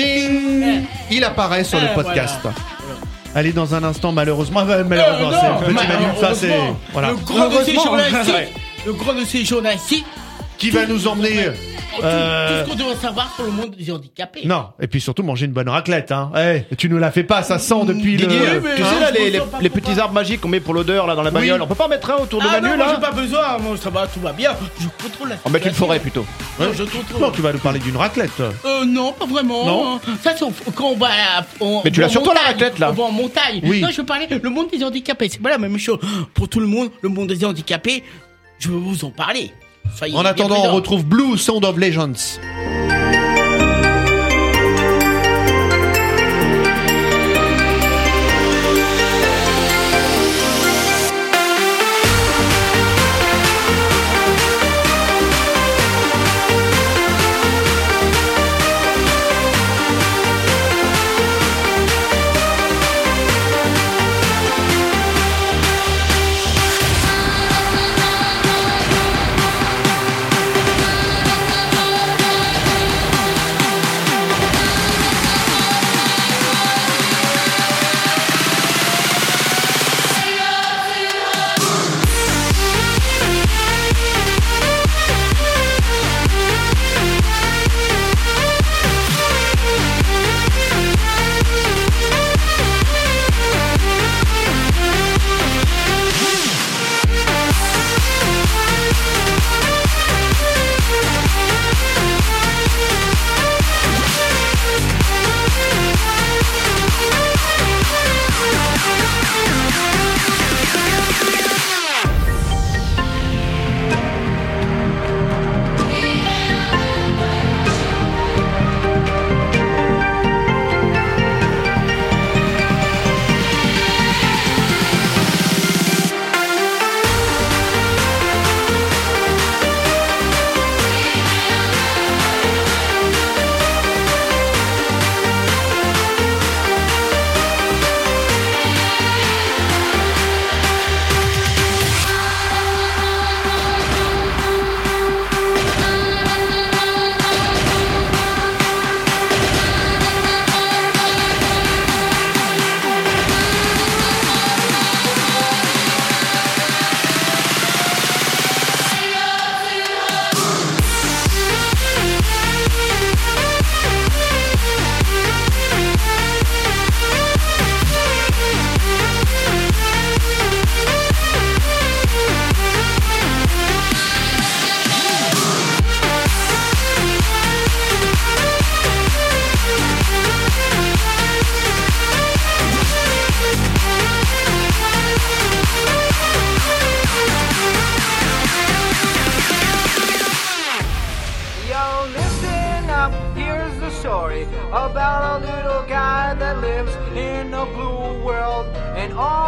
Bing, il apparaît sur le Eh, podcast. Allez, dans un instant, malheureusement, malheureusement, Euh, c'est non, le petit Manu, ça c'est malheureusement, voilà. Le grand de ces Heureusement. journalistes, Ouais. le grand de ces journalistes, Qui va nous emmener tout, euh, tout ce qu'on doit savoir sur le monde des handicapés. Non, et puis surtout manger une bonne raclette, hein. Eh, tu nous la fais pas, ça sent depuis Didier, le. mais- tu hein, sais là je les, les, me sens pas les pour petits ça. arbres magiques qu'on met pour l'odeur là dans la Oui. bagnole, on peut pas en mettre un autour de Ah Manu non, moi là j'ai pas besoin, moi ça va, tout va bien. Je contrôle la On met une situation. forêt plutôt. Non, je contrôle. Non, tu vas nous parler d'une raclette. Euh, non, pas vraiment. Non. Ça, c'est au- quand on va à, on, Mais tu on l'as va sur en toi, la montagne. raclette, là. On va en montagne. Oui. Non, je veux parler, le monde des handicapés, c'est pas la même chose. Pour tout le monde, le monde des handicapés, je veux vous en parler. Soyez En bien attendant, on présents. retrouve Blue Sound of Legends. Thank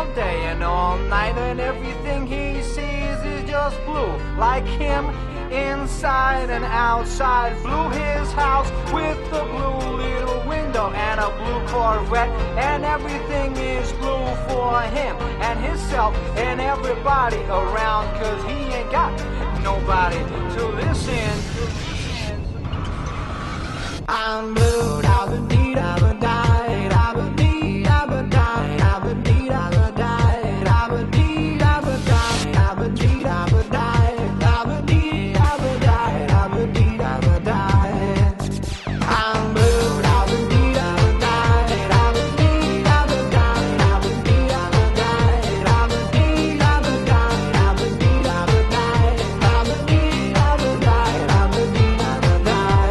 all day and all night, and everything he sees is just blue, like him inside and outside. Blue his house with the blue little window and a blue Corvette, and everything is blue for him and himself and everybody around, cause he ain't got nobody to listen. I'm blue, da ba dee da ba die, da ba dee da ba die, da ba dee da ba die, da ba dee da ba die, da ba dee da ba die, da ba dee da ba die, da ba dee da ba die. I'm blue, da ba dee da ba die, da ba dee da ba die, da ba dee da ba die, da ba dee da ba die, da ba dee da ba die, da ba dee da ba die, da ba dee da ba die.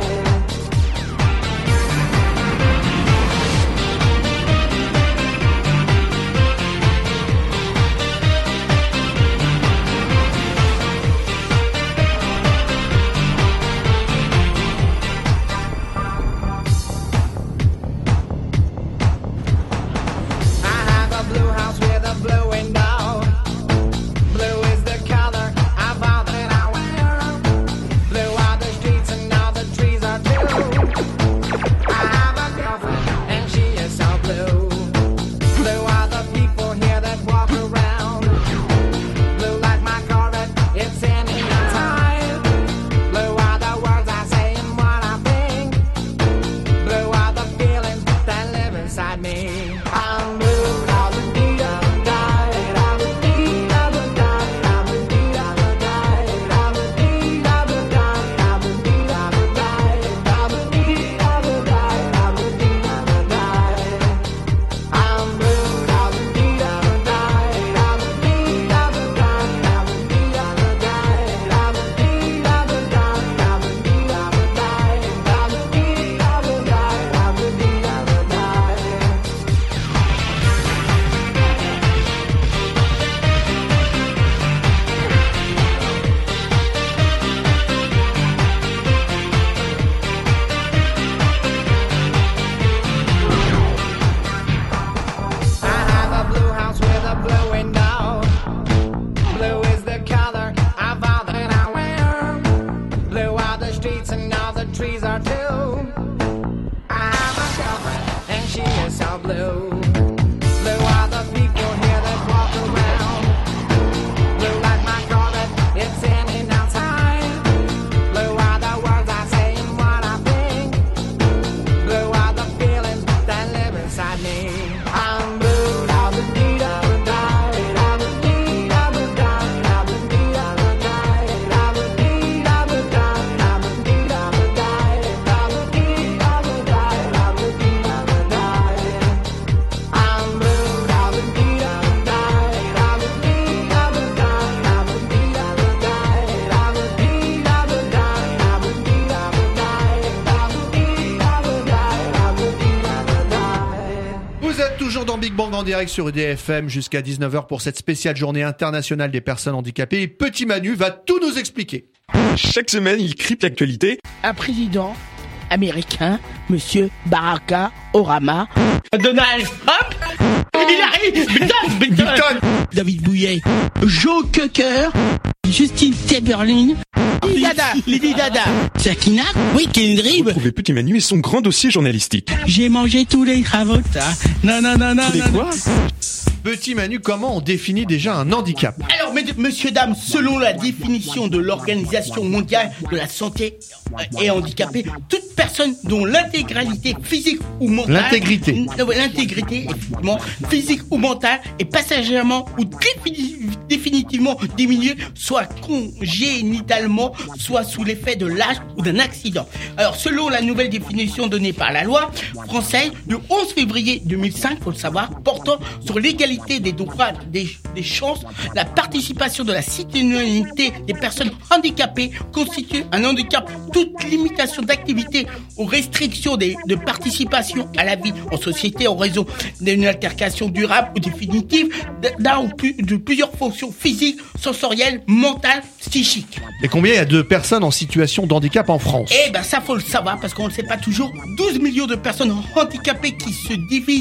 Big Bang en direct sur U D F M jusqu'à dix-neuf heures pour cette spéciale journée internationale des personnes handicapées. Et Petit Manu va tout nous expliquer. Chaque semaine, il crypte l'actualité. Un président américain, Monsieur Barack Obama, Donald Trump, il arrive, Biden, Biden, David Bouillet, Joe Cocker, Justin Timberlake, Lady Dada, Lady Dada, Sakina, oui, Kendrick. Retrouvez Petit Manu et son grand dossier journalistique. J'ai mangé tous les travaux, ça. Non, non, non, non. Tous les quoi ? Petit Manu, comment on définit déjà un handicap ? Alors, messieurs, dames, selon la définition de l'Organisation mondiale de la santé et handicapée, toute personne dont l'intégralité physique ou mentale... L'intégrité. Euh, l'intégrité, effectivement, physique ou mentale est passagèrement ou défini- définitivement diminuée, soit congénitalement, soit sous l'effet de l'âge ou d'un accident. Alors, selon la nouvelle définition donnée par la loi française du onze février deux mille cinq, faut le savoir, portant sur l'égalité des droits, des, des chances, la participation de la citoyenneté des personnes handicapées constitue un handicap. Toute limitation d'activité ou restriction des, de participation à la vie en société en raison d'une altercation durable ou définitive d'un ou plus, de plusieurs fonctions physiques, sensorielles, mentales, psychiques. Et combien il y a de personnes en situation de handicap en France ? Eh ben ça faut le savoir parce qu'on ne le sait pas toujours. douze millions de personnes handicapées qui se divisent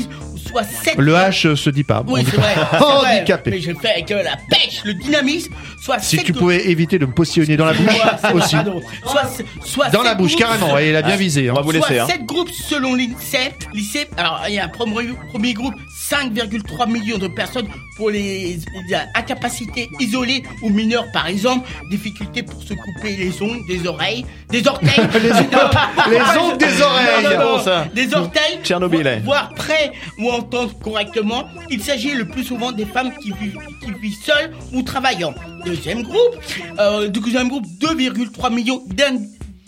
soit sept... Le H euh, se dit pas. Oui, On dit c'est pas. vrai, c'est vrai, Handicapé. mais je le fais avec euh, la pêche, le dynamisme, soit Si sept tu groupes- pouvais éviter de me postillonner dans la bouche Ouais, c'est vrai, aussi. pardon. Soit, soit Dans la sept bouche, groupes- carrément. Et il a bien visé. hein. Soit sept groupes selon l'INSEE. Lycée, alors il y a un premier, premier groupe, cinq virgule trois millions de personnes pour les, les incapacités isolées ou mineures, par exemple, difficultés pour se couper les ongles, des oreilles, des orteils. Les ongles- les ongles des oreilles. Non, non, non, Bon, ça. des orteils. Tchernobyl, eh. Voir près ou entendre correctement. Il s'agit le plus souvent des femmes qui vivent, qui vivent seules ou travaillant. Deuxième groupe, euh, deuxième groupe, deux virgule trois millions d'individus.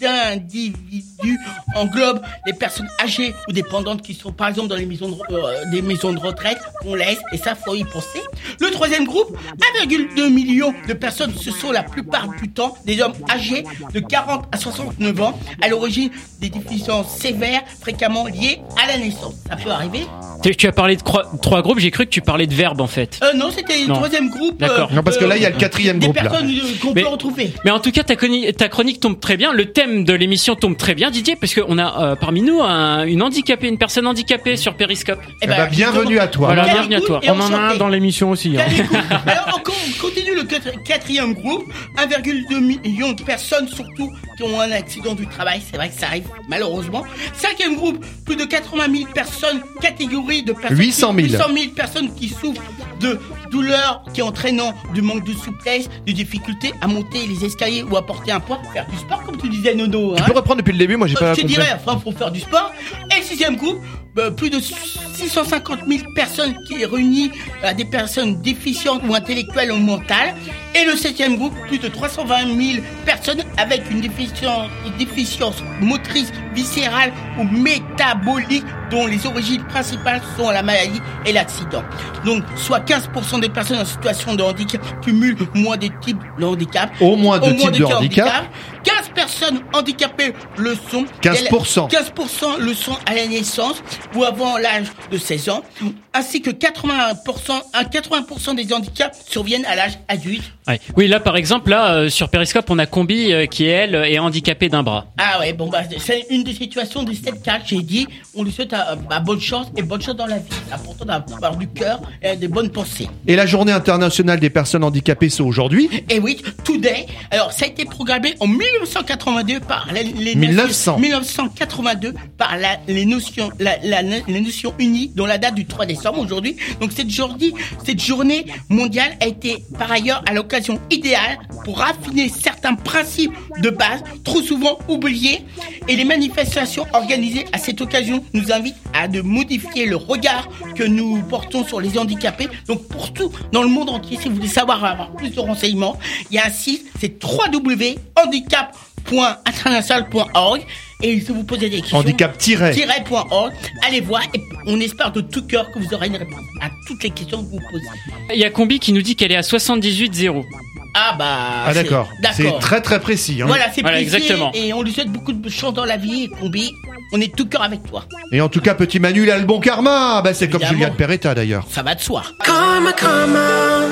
d'individus englobe les personnes âgées ou dépendantes qui sont par exemple dans les maisons de, euh, des maisons de retraite qu'on laisse, et ça faut y penser. Le troisième groupe, un virgule deux million de personnes, ce sont la plupart du temps des hommes âgés de quarante à soixante-neuf ans, à l'origine des déficiences sévères fréquemment liées à la naissance. Ça peut arriver. Tu, tu as parlé de cro- trois groupes, j'ai cru que tu parlais de verbes en fait. Euh, non, c'était le Non. troisième groupe. D'accord. Non, parce que là, il y a le quatrième des groupe, là. personnes euh, qu'on Mais- peut retrouver. Mais en tout cas, ta chronique, ta chronique tombe très bien. Le thème de l'émission tombe très bien, Didier, parce qu'on a euh, parmi nous un- une handicapée, une personne handicapée sur Périscope. Eh ben, bienvenue à toi. Voilà, Quel bienvenue à coup toi. et On en a un enchanté. dans l'émission aussi. hein. Alors, on con- continue le quatri- quatrième groupe, un virgule deux million de personnes, surtout qui ont un accident du travail. C'est vrai que ça arrive, malheureusement. Cinquième groupe, plus de quatre-vingt mille personnes, catégorie de personnes. huit cent mille. huit cent mille personnes qui souffrent de douleurs qui entraînant du manque de souplesse, de difficultés à monter les escaliers ou à porter un poids, faire du sport, comme tu disais, Nono. Tu hein. peux reprendre depuis le début, moi j'ai Euh, pas je te compris. dirais, enfin, pour faire du sport. Et le sixième groupe, bah, plus de six cent cinquante mille personnes qui réunissent à des personnes déficientes ou intellectuelles ou mentales. Et le septième groupe, plus de trois cent vingt mille personnes avec une déficience, une déficience motrice, viscérale ou métabolique dont les origines principales sont la maladie et l'accident. Donc, soit quinze pour cent des personnes en situation de handicap cumulent moins des types de handicap. Au moins deux Au types de cas handicap. quinze personnes handicapées le sont. quinze pour cent. quinze pour cent le sont à la naissance ou avant l'âge de seize ans, ainsi que quatre-vingts pour cent, à quatre-vingts pour cent des handicaps surviennent à l'âge adulte. Ouais. Oui, là par exemple, là euh, sur Périscope, on a Combi euh, qui elle est handicapée d'un bras. Ah ouais, bon bah c'est une des situations de cette cas que j'ai dit. On lui souhaite euh, bah, bonne chance et bonne chance dans la vie. C'est important d'avoir du cœur et des bonnes pensées. Et la journée internationale des personnes handicapées, c'est aujourd'hui. Et oui, Today. Alors, ça a été programmé en mille neuf cent quatre-vingt-deux par la- les mille neuf Nations- cents. mille neuf cent quatre-vingt-deux par la, les notions, la, la- les Nations Unies, dont la date du trois décembre aujourd'hui. Donc, cette journée, cette journée mondiale a été par ailleurs à l'occasion idéale pour raffiner certains principes de base trop souvent oubliés, et les manifestations organisées à cette occasion nous invitent à de modifier le regard que nous portons sur les handicapés. Donc, pour tout dans le monde entier, si vous voulez savoir avoir plus de renseignements, il y a un site, c'est w w w point handicap point international point org, et si vous posez des questions, Handicap tiret. tiret point org, allez voir, et on espère de tout cœur que vous aurez une réponse à toutes les questions que vous posez. Il y a Combi qui nous dit qu'elle est à soixante-dix-huit zéro. Ah bah... Ah c'est- d'accord. C'est très très précis. Hein. Voilà, c'est Voilà, précis, exactement. et on lui souhaite beaucoup de chance dans la vie, et Combi, on est de tout cœur avec toi. Et en tout cas, petit Manu, il a le bon karma. Bah, c'est comme Évidemment. Juliette Peretta d'ailleurs. Ça va de soi. Karma, karma,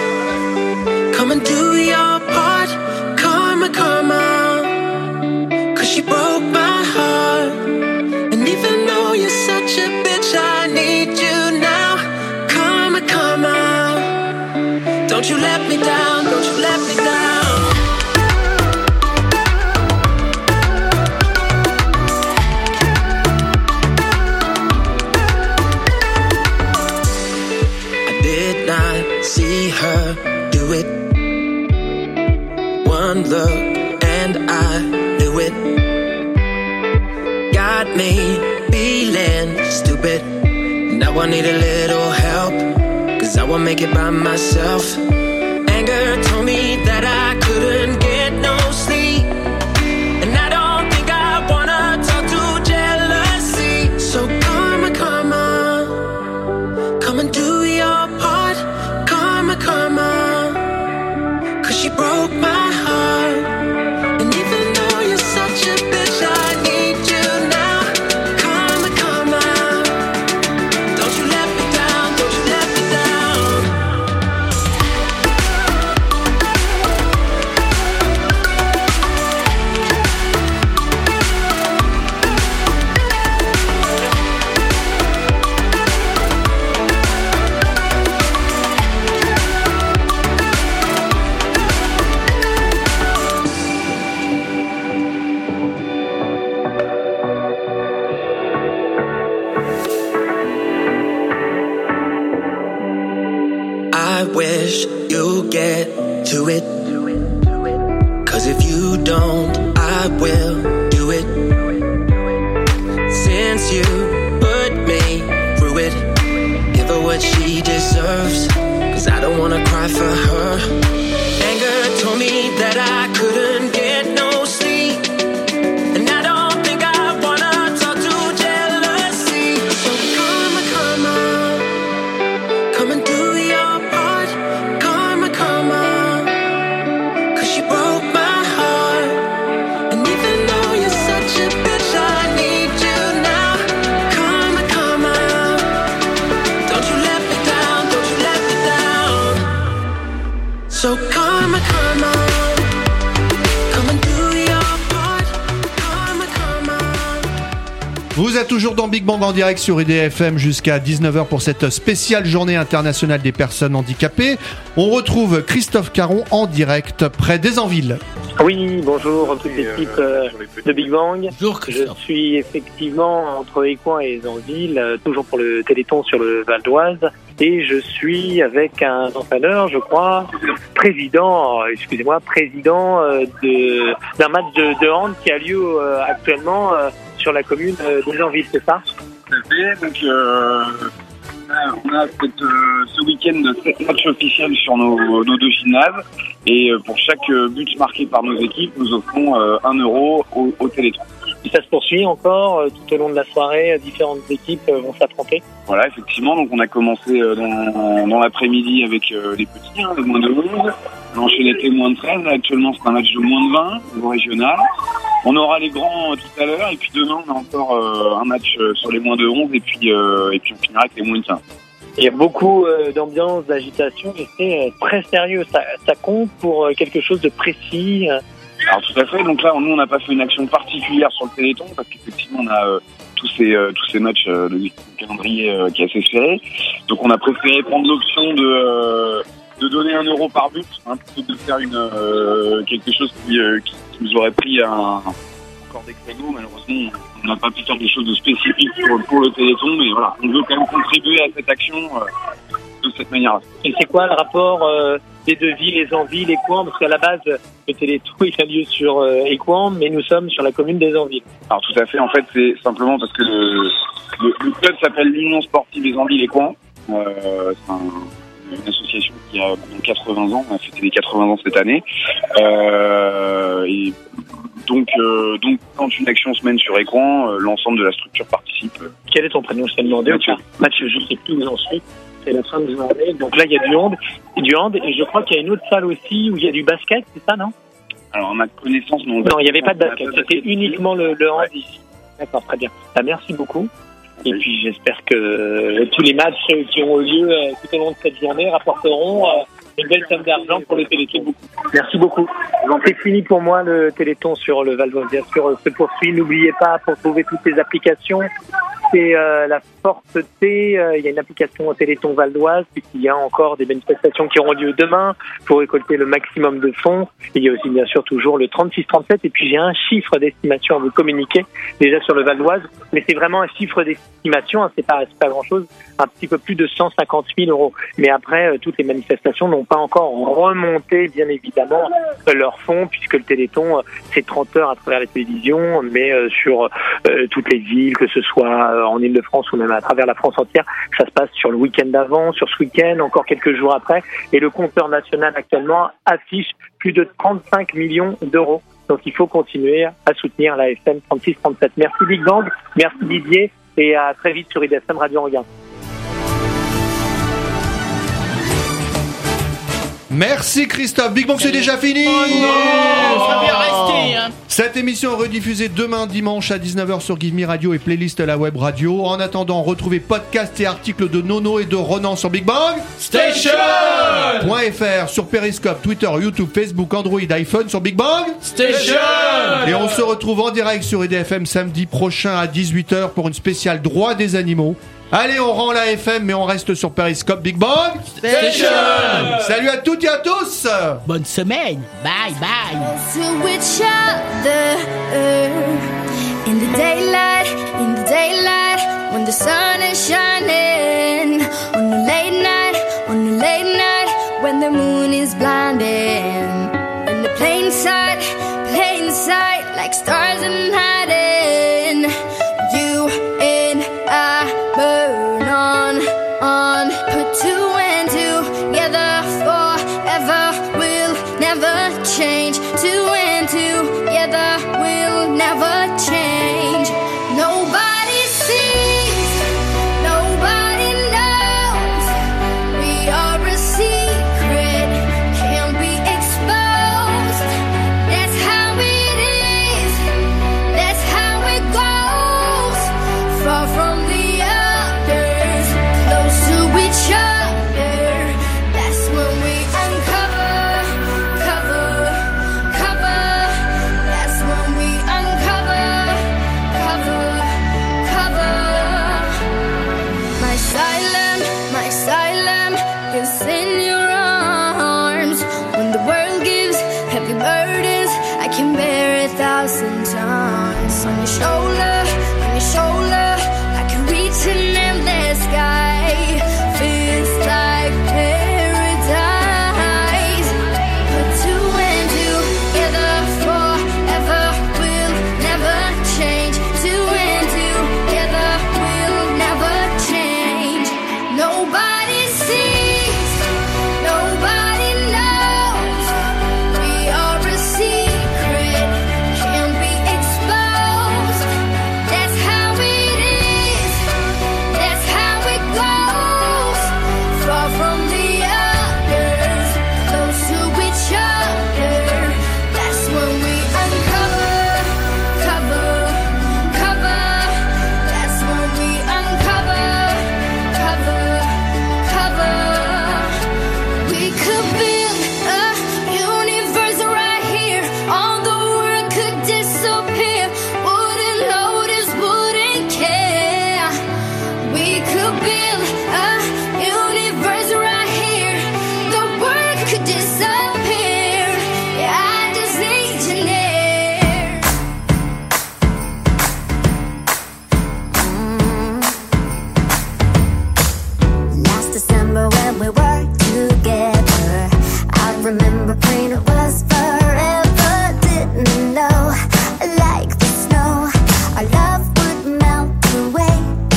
come and do your part. Karma, karma, cause she broke my heart. And even though you're such a bitch, I need you now. Karma, karma, don't you let me down, don't you let me down. I did not see her do it. One look and I knew it. Got me feeling stupid. Now I need a little help, cause I won't make it by myself. Anger told me that I couldn't get no sleep, and I don't think I wanna talk to jealousy. So karma, karma, come and do your part. Karma, karma, cause she broke my heart. And even though you're such a bitch, I need you now. Karma, karma, don't you let me down, don't you let me down. you'll get to it. Cause if you don't, I will do it. Since you put me through it, give her what she deserves. Cause I don't wanna cry for her. Anger told me that I couldn't get no sleep. And I don't think I wanna talk to jealousy. So karma, karma, come and do your part. Karma, karma, cause she broke my heart. And even though you're such a bitch, I need you now. Karma, karma, don't you let me down, don't you let me down. So karma, karma, come and do your part. Karma, karma. Vous êtes toujours dans Big Bang en direct sur I D F M jusqu'à dix-neuf heures pour cette spéciale journée internationale des personnes handicapées. On retrouve Christophe Caron en direct près d'Aisanville. Oui, bonjour toute l'équipe euh, de Big Bang. Bonjour, Je suis effectivement entre Écouen et Aisanville, euh, toujours pour le Téléthon sur le Val d'Oise. Et je suis avec un entraîneur, je crois, président, euh, excusez-moi, président euh, de, d'un match de, de hand qui a lieu euh, actuellement euh, sur la commune euh, d'Aisanville, c'est ça? Tout à fait. Donc, euh, on a cette, euh, ce week-end sept matchs officiels sur nos, nos deux gymnases. Et euh, pour chaque euh, but marqué par nos équipes, nous offrons euh, un euro au, au Téléthon. Et ça se poursuit encore euh, tout au long de la soirée, différentes équipes euh, vont s'affronter. Voilà, effectivement. Donc, on a commencé euh, dans, dans l'après-midi avec euh, les petits, hein, les moins de onze. On a enchaîné avec les moins de treize. Là, actuellement, c'est un match de moins de vingt, au niveau régional. On aura les grands euh, tout à l'heure. Et puis demain, on a encore euh, un match euh, sur les moins de onze. Et puis, euh, et puis on finira avec les moins de quinze. Il y a beaucoup euh, d'ambiance, d'agitation, et c'est euh, très sérieux. Ça, ça compte pour euh, quelque chose de précis. euh. Alors tout à fait. Donc là, nous, on n'a pas fait une action particulière sur le Téléthon parce qu'effectivement, on a euh, tous ces euh, tous ces matchs euh, de calendrier euh, qui est assez serré. Donc, on a préféré prendre l'option de euh, de donner un euro par but, hein, plutôt que de faire une euh, quelque chose qui, euh, qui, qui nous aurait pris un encore des créneaux. Malheureusement, on n'a pas pu faire des choses de spécifiques pour, pour le Téléthon, mais voilà, on veut quand même contribuer à cette action euh, de cette manière-là. Et c'est quoi le rapport euh, des deux villes, Aisanville, Écouen? Parce qu'à la base, le Téléthon il a lieu sur euh, Écouen, mais nous sommes sur la commune d'Aisanville. Alors tout à fait, en fait, c'est simplement parce que le, le, le club s'appelle l'Union Sportive Aisanville-Écouen. Euh, c'est un, une association qui a quatre-vingts ans, on a fêté les quatre-vingts ans cette année. Euh, et donc, euh, donc, quand une action se mène sur Écouen, euh, l'ensemble de la structure participe. Quel est ton prénom? Je t'ai demandé. Mathieu. Match, je sais plus où j'en suis. C'est la fin de journée. Donc là, il y a du hand, du hand, et je crois qu'il y a une autre salle aussi où il y a du basket, c'est ça, non? Alors, à ma connaissance, non. Non, il n'y avait pas de basket. C'était uniquement le, le hand ici. D'accord, très bien. Bah, merci beaucoup. Et puis, j'espère que euh, tous les matchs qui ont eu lieu euh, tout au long de cette journée rapporteront euh, une belle somme d'argent pour le Téléthon. Merci beaucoup. C'est fini pour moi, le Téléthon sur le Val d'Oise. Bien sûr, se poursuit. N'oubliez pas, pour trouver toutes les applications, c'est euh, la Force T. Euh, il y a une application au Téléthon Val d'Oise, puisqu'il y a encore des manifestations qui auront lieu demain pour récolter le maximum de fonds. Il y a aussi, bien sûr, toujours le trente-six trente-sept. Et puis, j'ai un chiffre d'estimation à vous communiquer, déjà sur le Val d'Oise. Mais c'est vraiment un chiffre d'estimation, hein, c'est pas, c'est pas grand-chose. Un petit peu plus de cent cinquante mille euros. Mais après, euh, toutes les manifestations n'ont pas encore remonté, bien évidemment, euh, leurs fonds, puisque le Téléthon, euh, c'est trente heures à travers les télévisions, mais euh, sur euh, toutes les villes, que ce soit euh, en Ile-de-France ou même à travers la France entière, ça se passe sur le week-end d'avant, sur ce week-end, encore quelques jours après. Et le compteur national actuellement affiche plus de trente-cinq millions d'euros. Donc il faut continuer à soutenir la F M trente-six trente-sept. Merci Big Bang, merci Didier, et à très vite sur I D F M Radio Regard. Merci Christophe. Big Bang, c'est déjà fini. Oh non, ça va bien rester, hein. Cette émission est rediffusée demain dimanche à dix-neuf heures sur Give Me Radio et playlist la web radio. En attendant, retrouvez podcasts et articles de Nono et de Ronan sur Big Bang Station .fr, sur Periscope, Twitter, YouTube, Facebook, Android, iPhone sur Big Bang Station. Et on se retrouve en direct sur I D F M samedi prochain à dix-huit heures pour une spéciale droit des animaux. Allez, on rend la F M, mais on reste sur Periscope. Big Bang Station. Salut à toutes et à tous. Bonne semaine. Bye bye. To each other in the daylight, in the daylight, when the sun is shining, on the late night, on the late night, when the moon moon is blinding. In the plain sight, plain sight, like stars in hiding. You and I burn on, on. Put two and two together forever. We'll never change. Two and two together. We'll never change. Nobody sees, nobody knows. We are a secret, can't be exposed. That's how it is, that's how it goes. Far from the others, close to each other. That's when we uncover, cover, cover. That's when we uncover, cover, cover. My asylum, my asylum is in your arms. When the world gives heavy burdens, I can bear a thousand times. On your shoulder, on your shoulder, I can reach an endless sky. Feels like paradise. Put two and two together forever. We'll never change. Two and two together. We'll never change. Nobody sees, nobody knows. We are a secret, can't be exposed. That's how it is, that's how it goes. Far from the others, close to each other. That's when we uncover, cover, cover. That's when we uncover, cover, cover. We could build a universe right here. All the world could disappear. Wouldn't notice, wouldn't care. We could build a universe right here. The world could disappear. Yeah, I just need you near. Last December when we were together, I remember praying it was forever. Didn't know, like the snow, our love would melt away.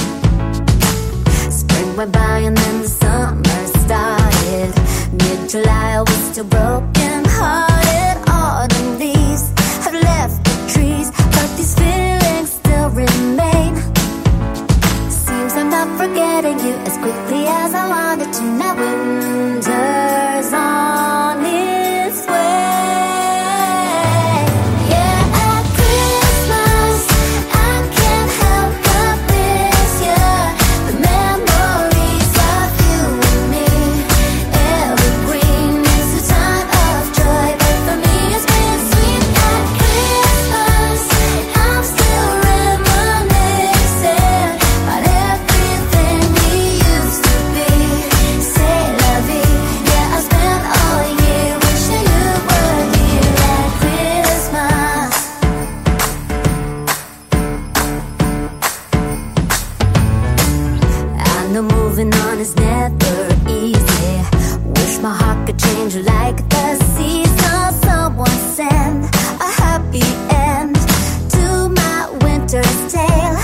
Spring went by and then the summer started. Mid-July I was still broken hearted. Autumn leaves have left the trees, but these feelings still remain. Seems I'm not forgetting you as quickly as I wanted to. Now winter's on its way. Yeah, at Christmas I can't help but miss you. The memories of you and me, evergreen. It's a time of joy, but for me it's been sweet. At Christmas I'm still reminiscing about everything we used to be. C'est la vie. Yeah, I spent all year wishing you were here at Christmas. I know moving on is never easy. Wish my heart could change like the seasons. Someone send a happy end to my winter's tale.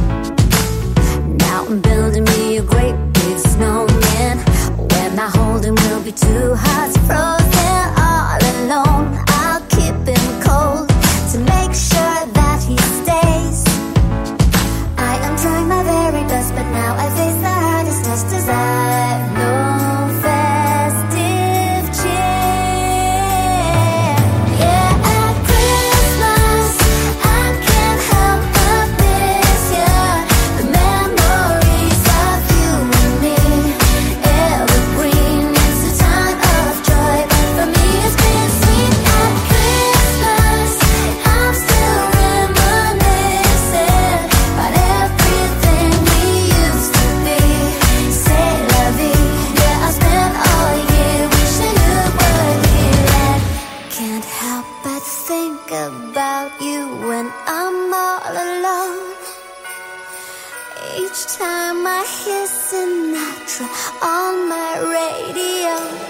Now I'm building me a great big snowman. When I hold him, we'll be two hearts frozen all alone. I'll keep him cold to make sure that he stays. I am trying my very best, but now I face the hardest test as I've no festive cheer. Yeah, at Christmas I can't help but miss you. The memories of you and me, evergreen. It's a time of joy, but for me it's been sweet. At Christmas I'm still reminiscing about everything we used to be. C'est la vie. Yeah, I spent all year wishing you were here. And can't help but think about you when I'm all alone. Each time I hear Sinatra on my radio.